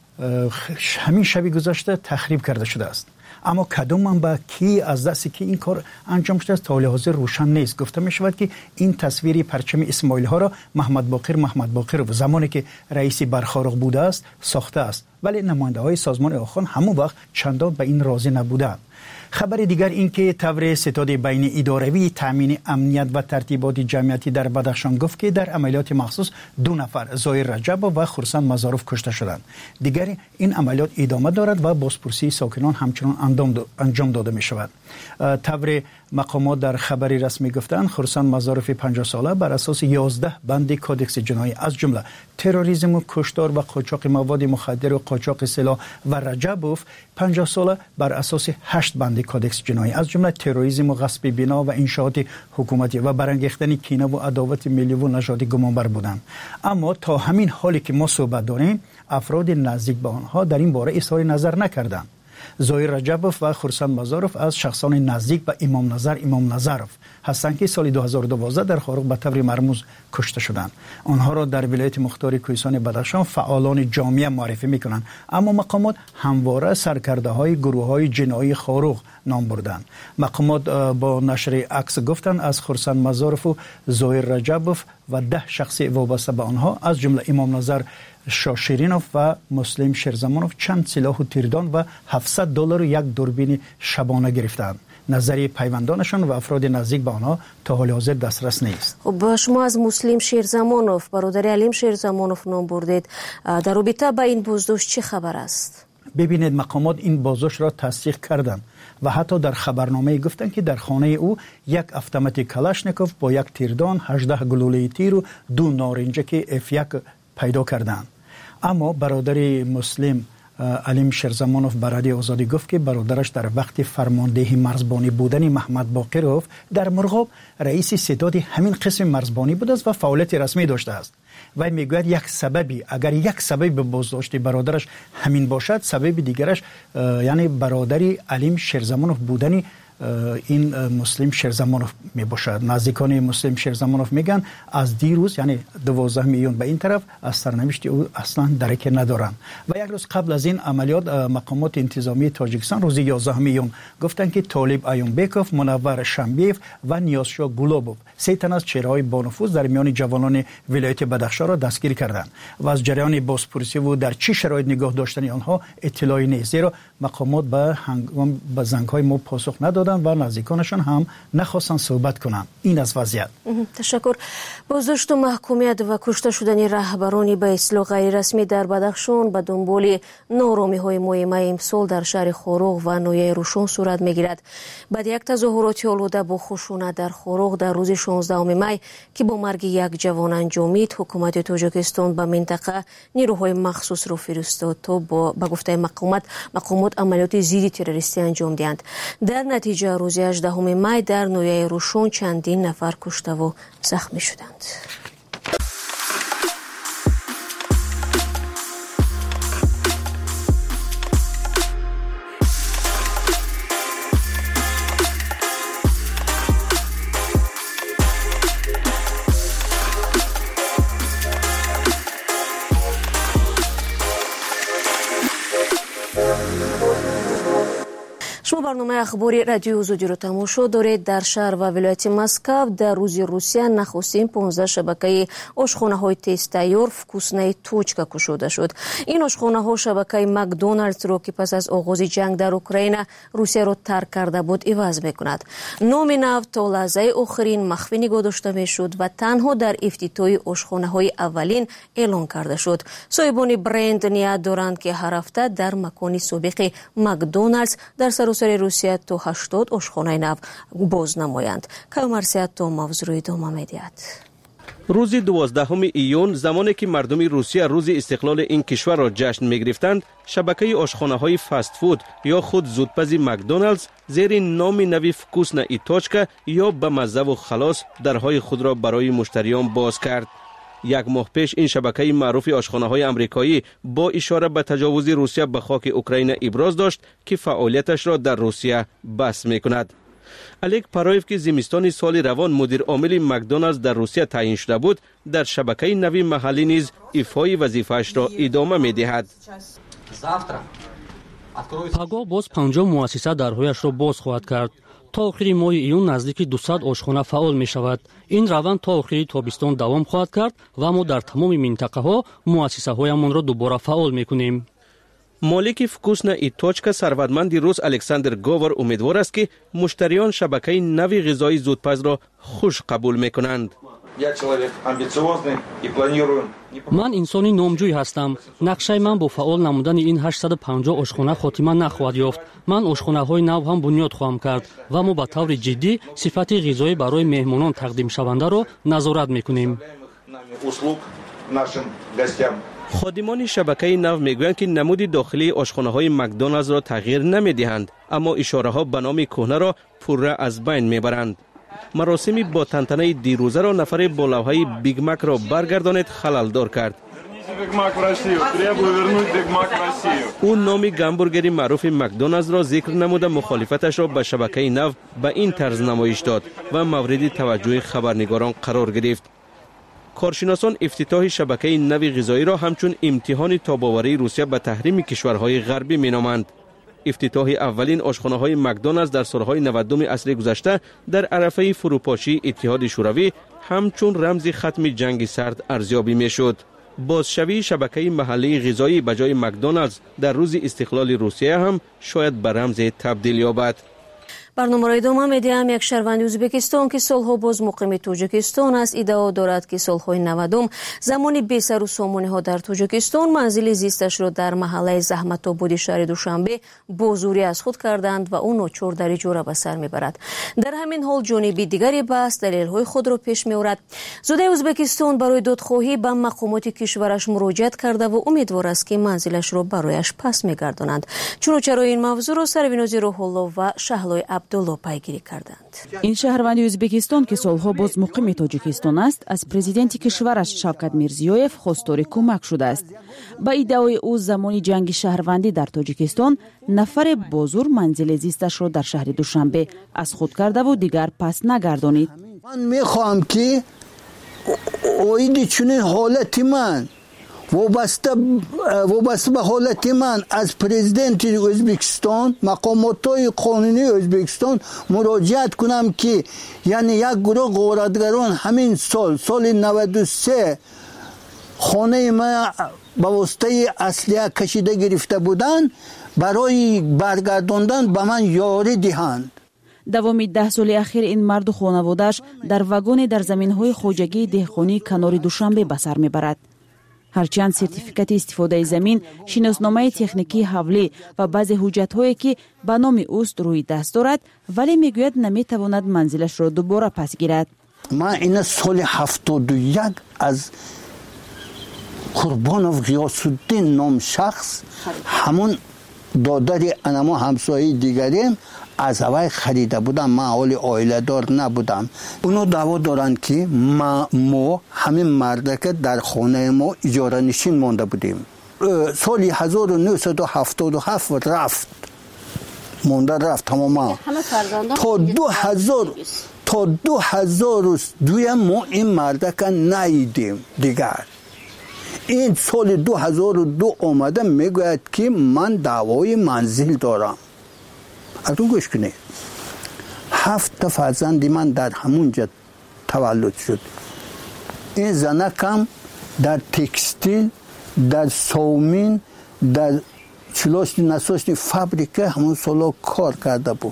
همین شب گذشته تخریب کرده شده است. اما کدام منبع کی از دست کی این کار انجام شده است تا حال حاضر روشن نیست. گفته می شود که این تصویری پرچم اسماعیلی ها را محمد باقر محمد باقر و زمانی که رئیس برخاروغ بوده است ساخته است، ولی نماینده های سازمان آخوان همون وقت چندان به این راضی نبودند. خبر دیگر این که تور ستاد بین اداروی تامین امنیت و ترتیبات جمعیتی در بدخشان گفت که در عملیات مخصوص دو نفر زوی رجب و خورسند مزاروف کشته شدند. دیگر این عملیات ادامه دارد و بازپرسی ساکنان همچنان انجام داده می شود. تور مقامات در خبری رسمی گفتند خورسند مزاروف پنجاه ساله بر اساس یازده بند کودکس جنایی از جمله تروریسم و کشتار و قاچاق مواد مخدر و قاچاق سلاح و رجبوف پنجاه ساله بر اساس هشت بند کودکس جنایی از جمله تروریسم و غصب بنا و انشاءات حکومتی و برانگیختن کینه و عداوت ملی و نژادی گمانبر بودند. اما تا همین حالی که ما صحبت داریم افراد نزدیک به آنها در این باره اظهار نظر نکردند. زوی رجبوف و خورسند مزاروف از شخصان نزدیک به امام نظر امام نظرف هستند که سال دو هزار و دوازده در خاروغ به طور مرموز کشته شدند. آنها را در ولایت مختار کوهستان بدخشان فعالان جامعه معرفی میکنند، اما مقامات همواره سرکرده های گروه های جنایی خاروغ نام بردند. مقامات با نشر عکس گفتند از خورسند مزاروف و زوی رجبوف و ده شخص وابسته به آنها از جمله امام نظر شاشرینوف و مسلم شیرزمانوف چند سلاح و تیردان و هفتصد دلار و یک دوربین شبانه گرفتند. نظر پیوندانشان و افراد نزدیک به آنها تا حال حاضر دسترس نیست. خب شما از مسلم شیرزمانوف برادر علیم شیرزمانوف نام بردید، در رابطه با این بازداشت چه خبر است؟ ببینید مقامات این بازداشت را تصدیق کردند و حتی در خبرنامه گفتند که در خانه او یک اتومات کلاشنیکوف با یک تیردان، هجده گلوله تیر و دو نارنجک اف یک پیدا کردند. اما برادر مسلم علیم شیرزمانوف به رادیو آزادی گفت که برادرش در وقت فرماندهی مرزبانی بودن محمد باقروف در مرغاب رئیس ستاد همین قسم مرزبانی بوده است و فعالیت رسمی داشته است. و میگوید یک سببی، اگر یک سبب به بازداشت برادرش همین باشد، سبب دیگرش یعنی برادری علیم شیرزمانوف بودنی این مسلم شیرزمانوف می باشد. نزدیکان مسلم شیرزمانوف میگن از دیروز یعنی دوازده میلیون به این طرف از سرنوشت او اصلا درک ندارند. و یک روز قبل از این عملیات مقامات انتظامی تاجیکستان روز یازده میلیون گفتند که طالب ایونبکوف، منور شنبیف و نیازشاه گلوبوف سه تن از چهره‌های بانفوذ در میان جوانان ولایت بدخشان را دستگیر کردند و از جریان بازپرسی و در چه شرایط نگاه داشتن آنها اطلاعی نیست، زیرا مقامات به هنگام به زنگ‌های ما پاسخ ندادند و نزدیکانشان هم نخواستن صحبت کنند. این از وضعیت. تشکر. بازداشت و محکومیت و کشته شدن رهبران به اصطلاح غیر رسمی در بدخشان به دنبال نارامی‌های مهم امسال در شهر خوروغ و نویه روشن صورت می‌گیرد. بعد یک تظاهرات آلوده با خشونت در خوروغ در روز شانزدهم می که با مرگ یک جوان انجامید، حکومت تاجیکستان به منطقه نیروهای مخصوص را فرستاد تا با به گفته مقامات مقامات عملیات ضد تروریستی انجام دهند. در نتیجه روز هجدهم می در نویه روشن چندین نفر کشته و زخمی شدند. شما برنامه اخباری رادیو آزادی رو تماشا دارید. در شهر و ولایت مسکو در روز روسیه نخستین پانزده شبکه آشخانه‌های تست تیار فکوسنای توچکا گشوده شد. این آشخانه‌ها شبکه مکدونالدز رو که پس از آغاز جنگ در اوکراین روسیه رو ترک کرده بود عوض می‌کند. نام نو تا لحظه آخرین مخفی نگاه داشته می‌شد و تنها در افتتاح آشخانه‌های اولین اعلان کرده شد. صاحبان برند نیت دارند که هر هفته در مکان سابق مکدونالدز در سر روسیه تا هشتاد آشخانه نو باز نمایند. کامرسیت تا موضوع ادامه می‌دهد. روز دوازدهم ایون زمانی که مردم روسیه روز استقلال این کشور را جشن می‌گرفتند، شبکه آشخانه‌های فست فود یا خود زودپز مکدونالدز زیر نام نوی فکوسنا ای توچکا یا به مزه و خلاص درهای خود را برای مشتریان باز کرد. یک ماه پیش این شبکه معروف آشخانه‌های آمریکایی با اشاره به تجاوز روسیه به خاک اوکراین ابراز داشت که فعالیتش را در روسیه بس می‌کند. الیک پارایف که زمستان سال روان مدیر عامل مکدونالدز در روسیه تعیین شده بود، در شبکه نوی محلی نیز ایفای وظیفه‌اش را ادامه می‌دهد. پگاه باز پنجاه مؤسسه درهایش را باز خواهد کرد. تا آخری ماه ایون نزدیک دویست آشخانه فعال می شود. این روند تا آخری تابستان دوام خواهد کرد و ما در تمام منطقه ها مؤسسه هایمان را دوباره فعال می کنیم. مالک فکوسنا ای توچکا ثروتمند روس الکساندر گوور امیدوار است که مشتریان شبکه نوی غذای زودپز را خوش قبول می کنند. من انسانی نامجوی هستم. نقشه من با فعال نمودن این هشتصد و پنجاه آشخانه خاتمه نخواهد یافت. من آشخانه‌های نو هم بنیاد خواهم کرد و ما به طور جدی صفت غذایی برای مهمانان تقدیم شونده را نظارت می‌کنیم. خادمان شبکه نو میگویند که نمود داخلی آشخانه‌های مکدونالدز را تغییر نمی‌دهند، اما اشاره‌ها به نام کهنه را پوره از بین میبرند. مراسمی با تنتنه دیروزه را نفر با لوحه بیگ مک را برگرداند خللدار کرد. او نام گامبورگری معروف مکدونالدز را ذکر نموده مخالفتش را به شبکه نو به این طرز نمایش داد و مورد توجه خبرنگاران قرار گرفت. کارشناسان افتتاح شبکه نوی غذایی را همچون امتحان تاب‌آوری روسیه به تحریم کشورهای غربی مینامند. افتتاح اولین آشخانه‌های مکدونالدز در سالهای نودم عصر گذشته در عرصه فروپاشی اتحاد شوروی همچون رمز ختم جنگ سرد ارزیابی می‌شد. بازشوی شبکه محلی غذایی به جای مکدونالدز در روز استقلال روسیه هم شاید به رمز تبدیل یابد. برنامه ادامه میدیم. یک شهروند ازبکستان که سالها باز مقیم تاجیکستان است ادعا دارد که سالهای نودم زمانی بی سر و سامانه ها در تاجیکستان منزل زیستش را در محله زحمت آباد شهر دوشنبه با زوری از خود کردند و او ناچار در اجاره به سر میبرد. در همین حال جانب دیگری بحث دلیل های خود را پیش میآورد. زوده ازبکستان برای دادخواهی به مقامات کشورش مراجعت کرده و امیدوار است که منزلش را برایش پس میگردانند. چنانچه این موضوع را سروینازی روح الله و شهلای عبدالله پیگیری کردند. این شهروند ازبکستان که سالها باز مقیم تاجیکستان است از پرزیدنت کشورش شوکت میرزیویف خواستار کمک شده است. با ادعای او زمان جنگ شهروندی در تاجیکستان نفر بازور منزل زیستش را در شهر دوشنبه از خود کرده و دیگر پس نگردانید. من میخواهم که اویدی چنین حالتی من وابسته وابسته به حالت من از پرزیدنت ازبکستان مقامات قانونی ازبکستان مراجعت کنم که یعنی یک گروه غارتگران همین سال سال نود و سه خانه ما به واسطه اصلیه کشیده گرفته بودن برای برگرداندن به من یاری دهند. دوامی ده سال اخیر این مرد و خانواده‌اش در واگن در زمین‌های خوجگی دهخانی کنار دوشنبه به سر میبرد. هرچند سرتیفیکات استفاده زمین، شناسنامه تکنیکی حوالی و بعضی حجت‌هایی که به نام اوست روی دست دارد، ولی میگوید نمیتواند منزلش را دوباره پس گیرد. من این سال هفتاد و یک از قربانوف غیاث الدین نام شخص همون دادر انما همسایه دیگریم از اوای خریده بودم. من حال آیله دار نبودم. اونو دعوا دارن که ما, ما همین مرده که در خانه ما اجاره نشین مانده بودیم. سال هزار و نهصد و هفتاد و هفت رفت مانده رفت تماما تا دو هزار تا دو هزار و دویم ما این مرده که نیدیم دیگر. این سال دو هزار و دو آمده میگوید که من دعوای منزل دارم. از اون گوش کنید. هفت تا فرزندی من در همونجا تولد شد. این زنکم در تکستیل، در سومین، در چلاشتی نساشتی فابریکه همون سالا کار کرده بود.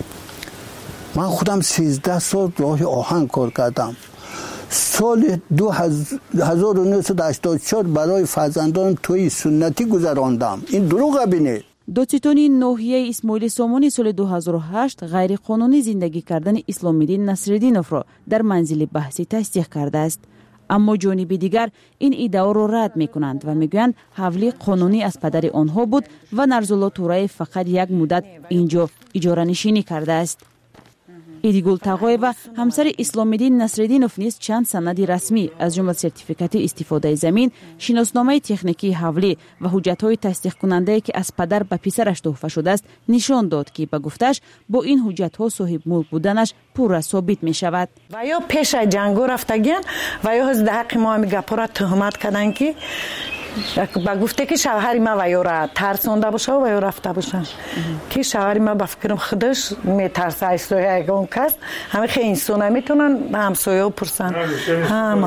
من خودم سیزده سال راه آهن کار کردم. سال دو هزار و نهصد و هشتاد و چهار برای فرزندانم توی سنتی گذراندم. این دروغ بینید. دادستانی ناحیه اسماعیل سامانی سال دو هزار و هشت غیر قانونی زندگی کردن اسلام‌الدین نصرالدینوف را در منزل بحثی تصدیق کرده است. اما جانب دیگر این ادعا را رد می‌کنند و میگویند حوالی قانونی از پدر آنها بود و نرزالله تورایف فقط یک مدت اینجا اجاره نشینی کرده است. ایدیگول تقایبا همسر اسلام‌الدین نصرالدینوف نیز چند سند رسمی از جمله سرتیفیکات استفاده زمین، شناسنامه تکنیکی حوالی و حجت‌های تصدیق کننده که از پدر به پسرش تحفه شده است نشان داد که به گفتش با این حجت‌ها صاحب ملک بودنش پورا ثابت می‌شود. و یا پیش جنگو رفتگین و یا از حق ما میگپورا تهمت کردن که با گفته که شوهر ما و یا را ترسونده باشه و یا رفته باشه که شوهر ما با فکرم خودش میترسه اصلاح اگه کس همه خیلی انسان میتونن همسایه پرسن همه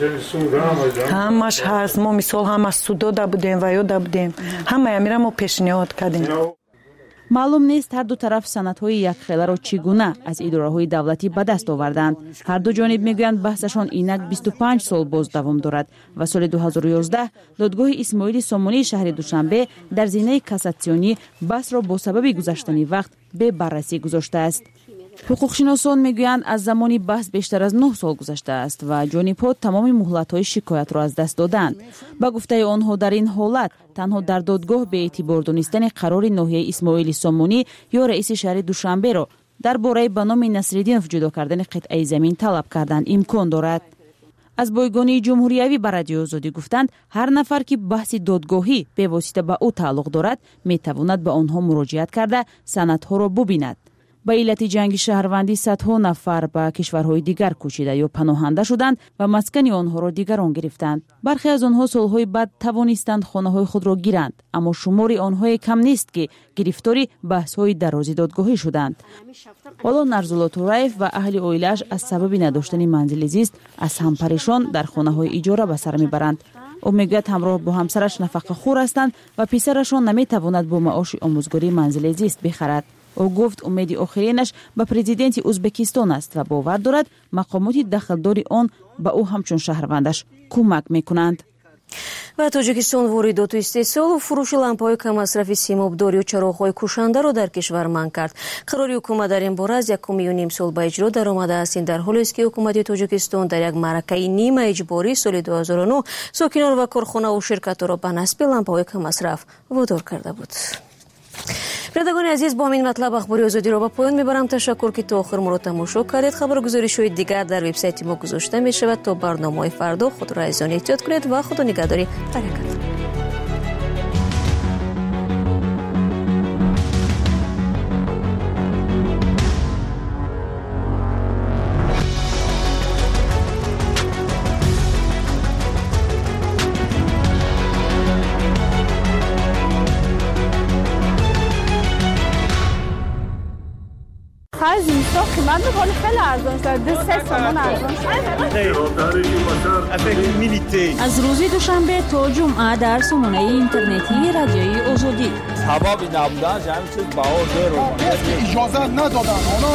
همش هست. ما مثال هم از سودا دا بودیم و یا دا بودیم همه امیره ما پیشنهاد کردیم. معلوم نیست هر دو طرف سندهای یک خیله را چگونه از اداره‌های دولتی به دست آوردند. هر دو جانب میگویند بحثشان اینک بیست و پنج سال باز دوام دارد و سال دو هزار و یازده دادگاه اسماعیل سامانی شهر دوشنبه در زینه کاساسیونی بحث را با سبب گذشتن وقت به بررسی گذاشته است. حقوقشناسان میگویند از زمانی بحث بیشتر از نه سال گذشته است و جانب‌ها تمام مهلت‌های شکایت را از دست دادند. با گفته آنها در این حالت تنها در دادگاه به اعتبار دانستن قرار ناحیه اسماعیل سامانی یا رئیس شهر دوشنبه را درباره به نام نصرالدینوف جدا کردن قطعه زمین طلب کردن امکان دارد. از بایگانی جمهوریوی به رادیو آزادی گفتند هر نفر که بحث دادگاهی به واسطه به او تعلق دارد میتواند به آنها مراجعت کرده سندها را ببیند. به علت جنگ شهروندی صدها نفر به کشورهای دیگر کوچیده یا پناهنده شدند و مسکن آنها را دیگران گرفتند. برخی از آنها سالهای بعد توانستند خانه‌های خود را گیرند، اما شمار آنها کم نیست که گرفتاری بحث‌های درازی دادگاهی شدند. حالا نرزالله تورایف و اهل اویلش از سبب نداشتن منزل زیست از هم پریشان در خانه‌های اجاره به سر میبرند. او میگوید همراه با همسرش نفقه خور هستند و پسرشان نمیتواند با معاش آموزگاری منزل زیست بخرد. او گفت امید آخرینش به پرزیدنت ازبکستان است و باور دارد مقامات دخلدار آن به او همچون شهروندش کمک میکنند. و تاجیکستان واردات و استحصال و فروش لامپ‌های کم مصرف سیمابداری و چراغ‌های کشنده را در کشور منع کرد. قراری حکومت در این باره از یکم و نیم سال به اجرا درآمده است. این در حالی است که حکومت تاجیکستان در یک معرکه نیمه اجباری سال دو هزار و نه ساکنان و کارخانه و شرکت‌ها را به نصب لامپ‌های کم مصرف وادار کرده بود. بینندگان عزیز، با همین مطلب اخباری آزادی را به پایان میبرم. تشکر که تا آخر ما را تماشا کردید. خبرگزاری‌های دیگر در وبسایت ما گذاشته می شود. تا برنامه فردا خود را از آن احتیاط کنید و خدا نگهداری. برکت. خرج اینستا قیمت می‌کنه خیلی ارزان شد. دو سه تومن ارزان شد. از روز دوشنبه تا جمعه در سامانه اینترنتی رادیوی آزادی. سبب نبودن جمع چیز بهار داره. اجازه ندادن.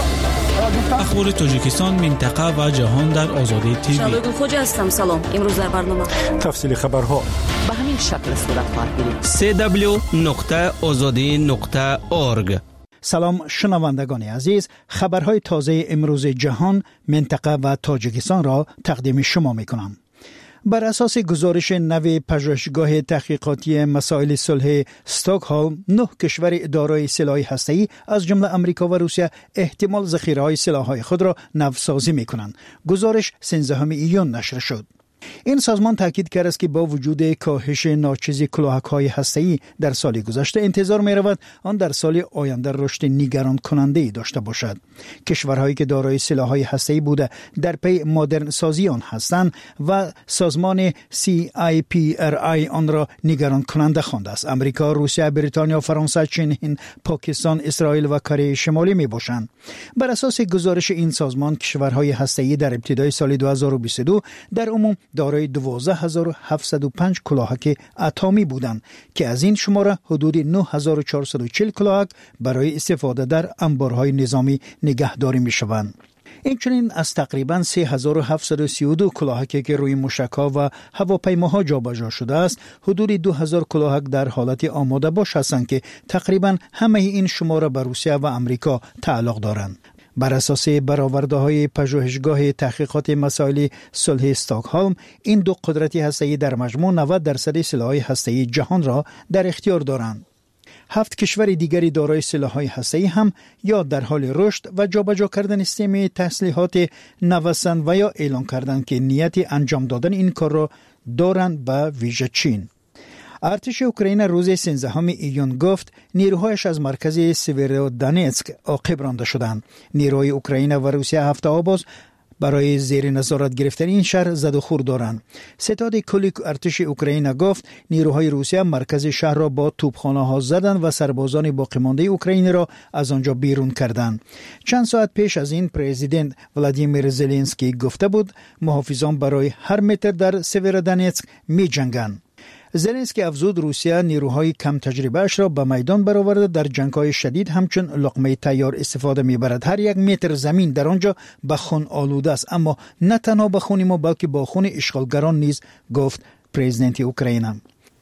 اخبار تاجیکستان، منطقه و جهان در آزادی تیوی. شادو خوجا هستم. سلام. امروز در برنامه تفصیل خبرها به همین شکل صورت خواهد گرفت. سی دبلیو نقطه آزادی نقطه اورگ. سلام شنوندگان عزیز، خبرهای تازه امروز جهان، منطقه و تاجیکستان را تقدیم شما می کنم. بر اساس گزارش نو پژوهشگاه تحقیقاتی مسائل صلح استکهلم، نه کشور دارای سلاح هسته‌ای از جمله آمریکا و روسیه احتمال ذخیره‌های سلاح‌های خود را نوسازی می‌کنند. گزارش سیزدهم ایون نشر شد. این سازمان تاکید کرد است که با وجود کاهش ناچیز کلاهک‌های هسته‌ای در سال گذشته، انتظار می‌رود آن در سال آینده رشد نگران کننده داشته باشد. کشورهایی که دارای سلاح‌های هسته‌ای بوده در پی مدرن سازی آن هستند و سازمان سی آی پی ار آی آن را نگران کننده خوانده است. آمریکا، روسیه، بریتانیا، فرانسه، چین، هند، پاکستان، اسرائیل و کره شمالی می‌باشند. بر اساس گزارش این سازمان، کشورهای هسته‌ای در ابتدای سال دو هزار و بیست و دو در عموم دارای دوازده هزار و هفتصد و پنج کلاهک اتمی بودند که از این شماره حدود نه هزار و چهارصد و چهل کلاهک برای استفاده در انبارهای نظامی نگهداری می شوند. این چنین از تقریباً سه هزار و هفتصد و سی و دو کلاهکی که روی موشک‌ها و هواپیماها جابجا شده است، حدود دو هزار کلاهک در حالت آماده باش هستند که تقریباً همه این شماره به روسیه و آمریکا تعلق دارند. بر اساس برآورده‌های پژوهشگاه تحقیقات مسائل صلح استکهلم، این دو قدرت هسته‌ای در مجموع نود درصد سلاح‌های هسته‌ای جهان را در اختیار دارند. هفت کشور دیگری دارای سلاح‌های هسته‌ای هم یا در حال رشد و جابجا کردن سیستم تسلیحات نوسان و یا اعلام کردن که نیت انجام دادن این کار را دارند، به ویژه چین. ارتش اوکراین روز سیزدهم ایون گفت نیروهایش از مرکز سیورودانتسک عاقب رانده شدند. نیروهای اوکراین و روسیه هفته آباز برای زیر نظارت گرفتن این شهر زد و خورد دارند. ستاد کلی ارتش اوکراین گفت نیروهای روسیه مرکز شهر را با توپخانه‌ها زدند و سربازان باقی مانده اوکراین را از آنجا بیرون کردند. چند ساعت پیش از این پرزیدنت ولادیمیر زلنسکی گفته بود محافظان برای هر متر در سیورودانتسک می‌جنگند. زلنسکی افزود روسیه نیروهای کم تجربه اش را به میدان برآورده در جنگ‌های شدید همچون لقمه تیار استفاده می‌برد. هر یک متر زمین در آنجا به خون آلوده است، اما نه تنها به خون ما بلکه با خون اشغالگران نیز، گفت پرزیدنت اوکراین.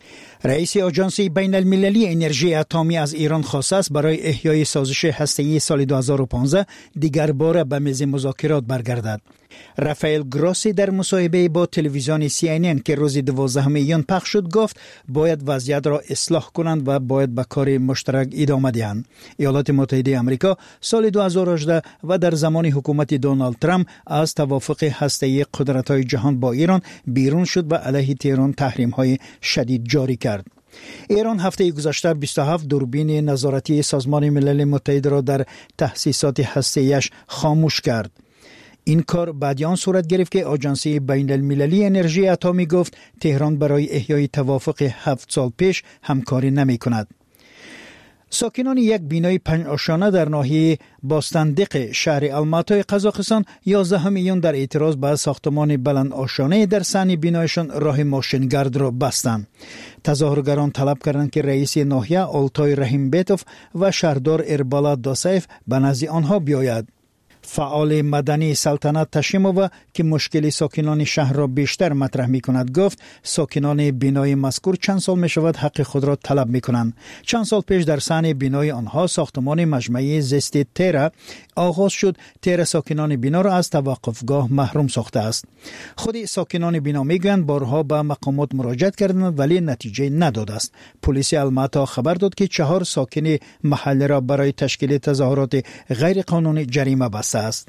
رئیس آژانس بین المللی انرژی اتمی از ایران خواسته است برای احیای سازش هسته‌ای سال دو هزار و پانزده دیگر باره به میز مذاکرات برگردد. رافائل گراسی در مصاحبه با تلویزیون سی ان ان که روز دوازدهم ایون پخش شد گفت باید وضعیت را اصلاح کنند و باید به کار مشترک ادامه دهند. ایالات متحده آمریکا سال دو هزار و هجده و در زمان حکومت دونالد ترامپ از توافق هسته‌ای قدرت‌های جهان با ایران بیرون شد و علیه تهران تحریم‌های شدید جاری کرد. ایران هفته گذشته بیست و هفت دوربین نظارتی سازمان ملل متحد را در تأسیسات هسته‌ایش خاموش کرد. این کار بعد آن صورت گرفت که آژانس بین المللی انرژی اتمی گفت تهران برای احیای توافق هفت سال پیش همکاری نمی کند. ساکنان یک بینای پنج آشانه در ناحیه باستندق شهر الماتای قزاقستان یازده ایون در اعتراض به ساختمان بلند آشانه در سن بینایشان راه ماشینگرد را بستند. تظاهرگران طلب کردند که رئیس ناحیه آلتای رحیمبیتوف و شهردار اربالا داسایف به نزد آنها بیاید. فعال مدنی سلطنت تشیمووا که مشکل ساکنان شهر را بیشتر مطرح می کند گفت ساکنان بینای مذکور چند سال می شود حق خود را طلب می کنند. چند سال پیش در سن بینای آنها ساختمان مجمعی زست تیرا آغاز شد. تیرا ساکنان بینا را از توقفگاه محروم ساخته است. خود ساکنان بینا می گویند بارها به مقامات مراجعت کردند ولی نتیجه نداده است. پلیس الماتا خبر داد که چهار ساکن محله را برای تشکیل تظاهرات غیر قانونی جریمه بسته است.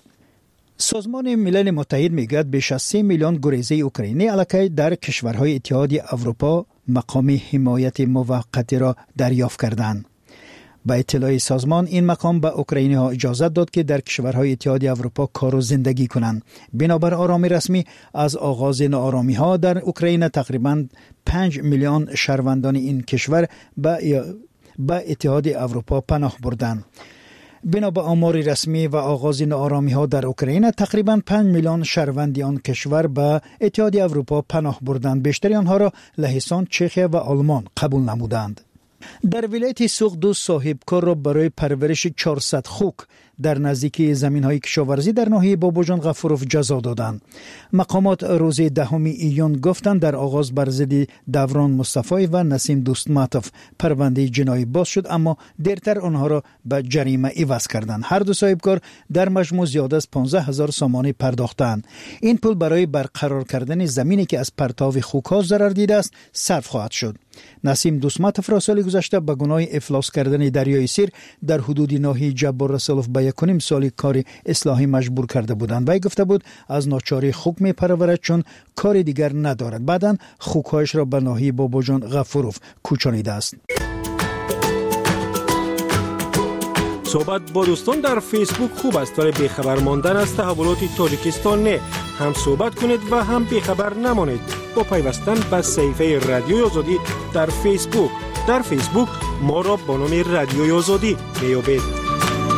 سازمان ملل متحد میگوید بیش از سه میلیون گریزه اوکراینی علیه در کشورهای اتحادیه اروپا مقام حمایت موقتی را دریافت کردند. با اطلاع سازمان این مقام به اوکراینی ها اجازه داد که در کشورهای اتحادیه اروپا کار و زندگی کنند. بنابر آرامی رسمی از آغاز ناآرامی ها در اوکراین تقریباً پنج میلیون شهروندان این کشور به به اتحادیه اروپا پناه بردند. بنا به آمار رسمی و آغاز ناآرامی ها در اوکراین تقریباً پنج میلیون شهروندی آن کشور به اتحادیه اروپا پناه بردند. بیشتری آنها را لهستان، چخیه و آلمان قبول نمودند. در ولایت سوق دو صاحبکار را برای پرورش چهارصد خوک در نزدیکی زمین‌های کشاورزی در ناحیه باباجان غفوروف جزا دادند. مقامات روز دهم ایون گفتند در آغاز بر ضد دوران مصطفی و نسیم دوستماتوف پرونده جنایی باز شد اما دیرتر آنها را به جریمه عوض کردند. هر دو صاحبکار در مجموع زیاد از پانزده هزار سامانه پرداختند. این پول برای برقرار کردن زمینی که از پرتاب خوک‌ها ضرر دیده است صرف خواهد شد. نسیم دوستماتوف را سال گذشته به گناه افلاس کردن دریای سیر در حدود ناحیه جبار رسولوف به یکونیم سالی کار اصلاحی مجبور کرده بودند. وی گفته بود از ناچاری خوک می پرورد چون کار دیگر ندارد. بعداً خوک‌هایش را به ناحیه باباجان غفوروف کوچانیده است. صحبت با دوستان در فیسبوک خوب است ولی بیخبر ماندن از تحولات تاجیکستان نه. هم صحبت کنید و هم بیخبر نمانید با پیوستن به صفحه رادیوی آزادی در فیسبوک. در فیسبوک ما را با نام رادیوی آزادی میابید.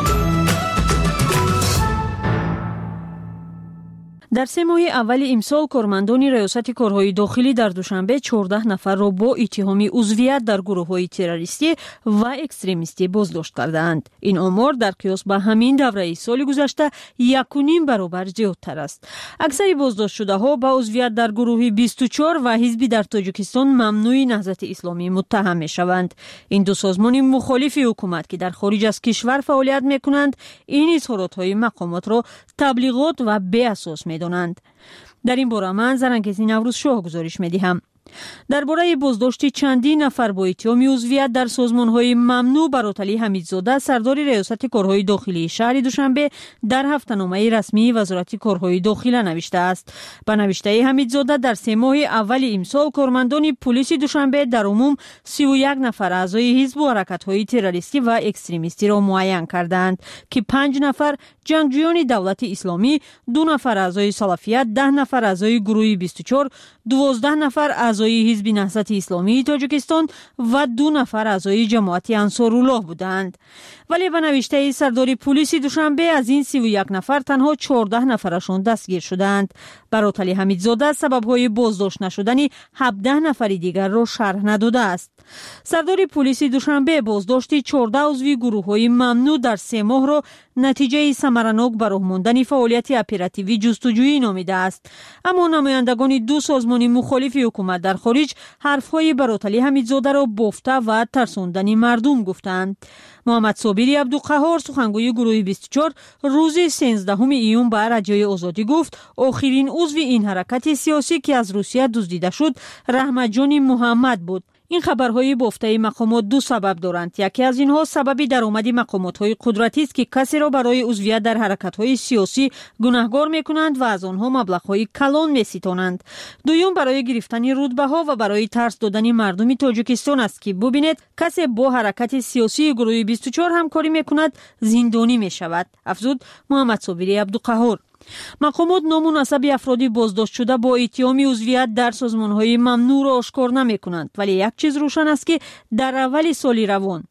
در سه ماه اول امسال کارمندان ریاست کارهای داخلی در دوشنبه چهارده نفر را با اتهام عضویت در گروه‌های تروریستی و اکستریمیستی بازداشت کردند. این آمار در قیاس با همین دوره سال گذشته یک و نیم برابر زیادتر است. اکثر بازداشت شده ها با عضویت در گروه بیست و چهار و حزبی در تاجیکستان ممنوع نهضت اسلامی متهم می شوند. این دو سازمان مخالف حکومت که در خارج از کشور فعالیت می کنند این اظهارات های مقامات را تبلیغات و بی اساس می دانند. در این باره من زرنگزی نوروز شاه گزارش می دهم. درباره بازداشت چندین نفر با اتهام عضویت در سازمان‌های ممنوع براتلی حمیدزاده سردار ریاست کارهای داخلی شهر دوشنبه در هفته‌نامه رسمی وزارت کارهای داخلی نوشته است. به نوشته حمیدزاده در سه ماه اول امسال کارمندان پلیس دوشنبه در عموم سی و یک نفر اعضای حزب و حرکت‌های تروریستی و اکستریمیستی را معین کردند که پنج نفر جنگجویان دولت اسلامی، دو نفر اعضای سلفیت، ده نفر اعضای گروه بیست و چهار، دوازده نفر اعضای حزب نهضت اسلامی تاجیکستان و دو نفر اعضای جماعت انصارالله بودند. ولی به نوشته سردار پلیس دوشنبه از این سی و یک نفر تنها چهارده نفرشان دستگیر شدند. براتلی حمیدزاده سبب‌های بازداشت نشدن هفده نفر دیگر را شرح نداده است. سردار پلیس دوشنبه بازداشت چهارده عضو گروه‌های ممنوع در سه ماه را نتیجه ثمرناک برای ماندن فعالیت اپراتیوی جستجویی نامیده است. اما نمایندگان دو سازمان مخالف حکومت در خارج حرف‌های براتلی حمیدزاده را بافته و ترساندن مردم گفتند. محمد صابری عبدالقهار سخنگوی گروه بیست و چهار روز سیزدهم ایون به رادیوی آزادی گفت آخرین عضو این حرکت سیاسی که از روسیه دزدیده شد رحمت جان محمد بود. این خبرهای بافته مقامات دو سبب دارند. یکی از اینها سببی درآمد مقامات‌های قدرتی است که کسی را برای عضویت در حرکت‌های سیاسی گناهکار می‌کنند و از آنها مبلغ‌های کلان می‌ستانند. دوم برای گرفتن رتبه‌ها و برای ترس دادن مردم تاجیکستان است که ببینید کسی با حرکت سیاسی گروه بیست و چهار همکاری می‌کند زندانی می‌شود. افزود محمد صابری عبدالقهار. مقامات نامناسب افرادی بازداشت شده با اتهام عضویت در سازمان‌های ممنوع را آشکار نمی‌کنند، ولی یک چیز روشن است که در اول سال روان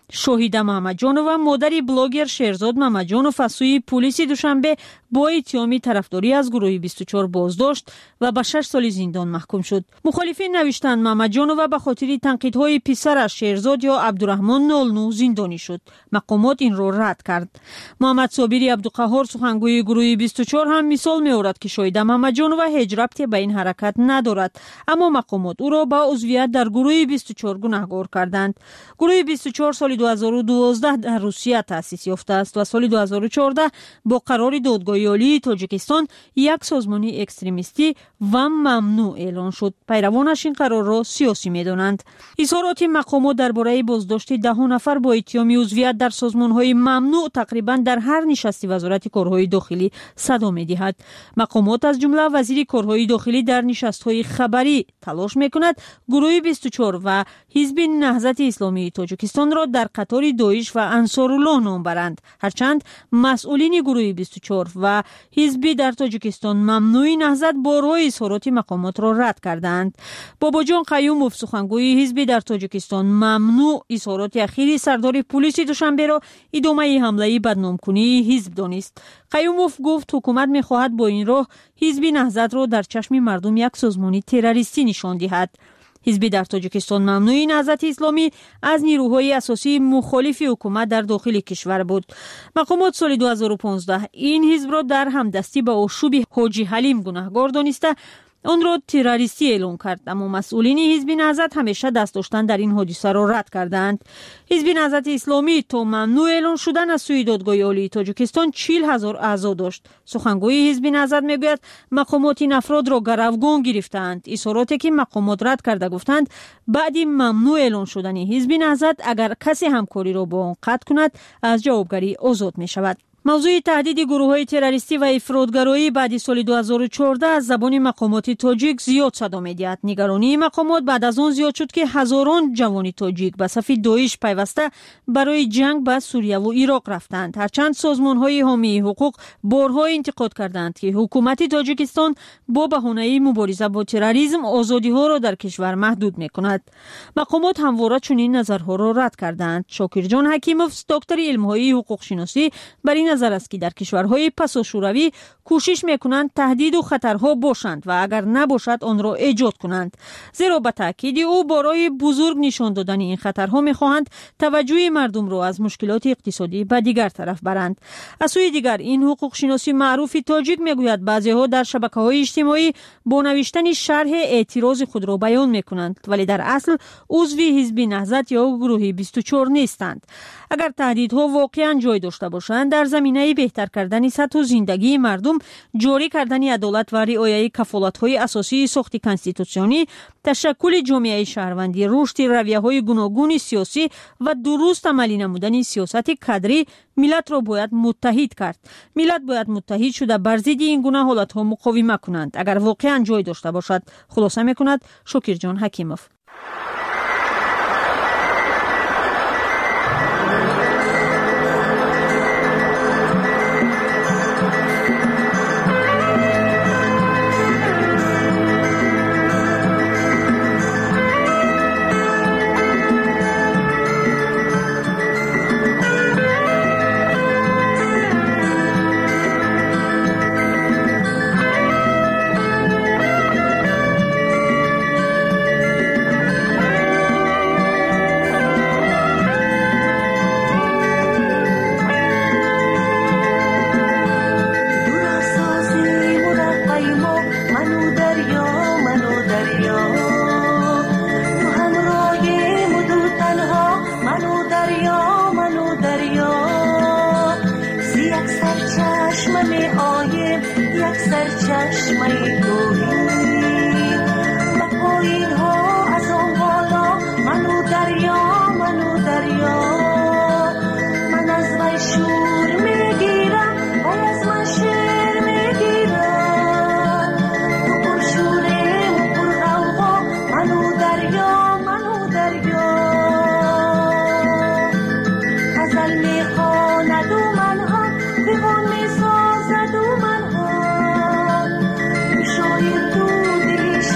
شهیده محمدجانова مادری بلاگر شیرزاد محمدجانov از سوی پلیس دوشنبه با اتهام طرفداری از گروه بیست و چهار بازداشت و به شش سال زندان محکوم شد. مخالفین نوشتند محمدجانova به خاطر تنقیدهای پسرش شیرزاد یا عبدالرحمن نود و نه زندانی شد. مقامات این را رد کرد. محمد صابری عبدالقهار سخنگوی گروه بیست و چهار هم مثال می‌آورد که شهیده محمدجانova هیچ ربطی به این حرکت ندارد، اما مقامات او را با عضویت در گروه بیست و چهار گناهکار کردند. گروه بیست و چهار سال دو هزار و دوازده در روسیه تأسیس یافته است و سال دو هزار و چهارده با قرار دادگاه عالی تاجیکستان یک سازمان اکستریمیستی و ممنوع اعلان شد. پیروانش این قرار را سیاسی می‌دانند. اظهارات مقامات درباره بازداشت ده نفر با اتهام عضویت در سازمان‌های ممنوع تقریبا در هر نشست وزارت کارهای داخلی صدا می‌دهد. مقامات از جمله وزیر کارهای داخلی در نشست‌های خبری تلاش می‌کند گروه بیست و چهار و حزب نهضت اسلامی تاجیکستان را در قطار داعش و انصارالله نام برند، هرچند مسئولین گروه بیست و چهار و حزب در تاجیکستان ممنوع نهضت بارها اظهارات مقامات را رد کردند. باباجان قیوموف سخنگوی حزب در تاجیکستان ممنوع اظهارات اخیر سردار پلیس دوشنبه را ادامه حمله بدنامکنی حزب دانست. قیوموف گفت حکومت می‌خواهد با این راه حزب نهضت را در چشم مردم یک سازمان تروریستی نشان دهد. حزب در تاجیکستان ممنوع نهضت اسلامی از نیروهای اساسی مخالف حکومت در داخل کشور بود. مقامات سال دو هزار و پانزده این حزب را در همدستی با آشوب حاجی حلیم گناهکار دانسته آن را تروریستی اعلام کرد، اما مسئولین حزب نهضت همیشه دست داشتن در این حادثه را رد کردند. حزب نهضت اسلامی تا ممنوع اعلان شدن از سوی دادگاه عالی تاجیکستان چهل هزار اعضا داشت. سخنگوی حزب نهضت میگوید مقامات این افراد را گروگان گرفتند. اظهاراتی که مقامات رد کرده گفتند بعد ممنوع اعلان شدن حزب نهضت اگر کسی همکاری را با آن قطع کند از جوابگری آزاد می شود. موضوع تهدید گروه‌های تروریستی و افراط‌گرایی بعد سال دو هزار و چهارده از زبان مقامات تاجیک زیاد صدا می‌دهد. نگرانی مقامات بعد از آن زیاد شد که هزاران جوان تاجیک به صف داعش پیوسته برای جنگ به سوریه و عراق رفتند، هرچند سازمان‌های حامی حقوق بارها انتقاد کردند که حکومت تاجیکستان با بهانه مبارزه با تروریسم آزادی‌ها را در کشور محدود می‌کند. مقامات همواره چنین نظرها را رد کردند. شاکرجان حکیموف دکتر علم‌های حقوق شناسی بر این نظر است که در کشورهای پسا شوروی کوشش میکنند تهدید و خطرها باشند و اگر نباشد آن را ایجاد کنند، زیرا به تاکید او برای بزرگ نشان دادن این خطرها میخواهند توجه مردم را از مشکلات اقتصادی به دیگر طرف برند. از سوی دیگر این حقوق شناسی معروف تاجیک میگوید بعضیها در شبکه‌های اجتماعی با نوشتن شرح اعتراض خود را بیان میکنند ولی در اصل عضو حزب نهضت یا گروه بیست و چهار نیستند. اگر تهدیدها واقعا جای داشته باشند در زمینه بهتر کردن سطح زندگی مردم، جاری کردن عدالت و رعایت کفالت‌های اساسی ساخت کنستیتوسیونی، تشکل جامعه شهروندی، رشد رویه‌های گوناگون سیاسی و درست عملی نمودن سیاست کادری ملت را باید متحد کرد. ملت باید متحد شده بر ضد این گونه حالت‌ها مقاومت کنند اگر واقعا جای داشته باشد. خلاصه می‌کند شاکرجان حکیموف.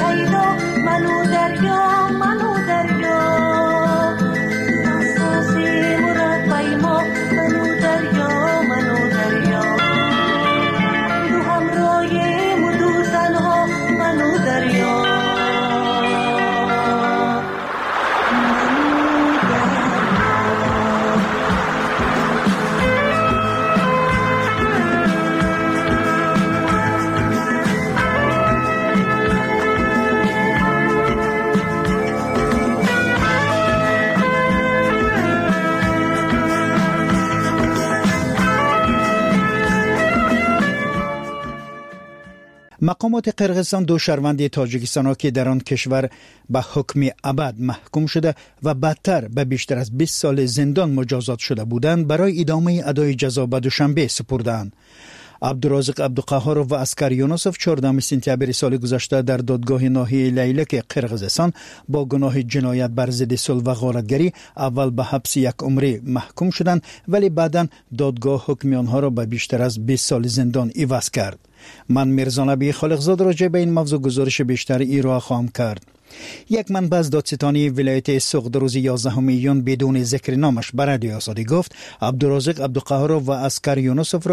منو دریا منو دریا ناسازی مقامات قرقیزستان دو شهروند تاجیکستان که در آن کشور به حکم ابد محکوم شده و بدتر به بیشتر از بیست سال زندان مجازات شده بودند برای ادامه ادای جزا به دوشنبه سپردند. عبدالرازق عبدالقهار و اسکر یونسوف چهاردهم سپتامبر سال گذشته در دادگاه ناحیه لیلک قرقیزستان با گناه جنایت بر ضد صلح و غارتگری اول به حبس یک عمری محکوم شدند، ولی بعداً دادگاه حکم آنها را به بیشتر از بیست سال زندان عوض کرد. من میرزا نبی خالقزاد راجع به این موضوع گزارش بیشتر ایرا خواهم کرد. یک منبع از دادستانی ولایت سوق در روز یازدهم ایون بدون ذکر نامش بر رادیو آزادی گفت عبدالرازق عبدالقهار و اسکر یونسوف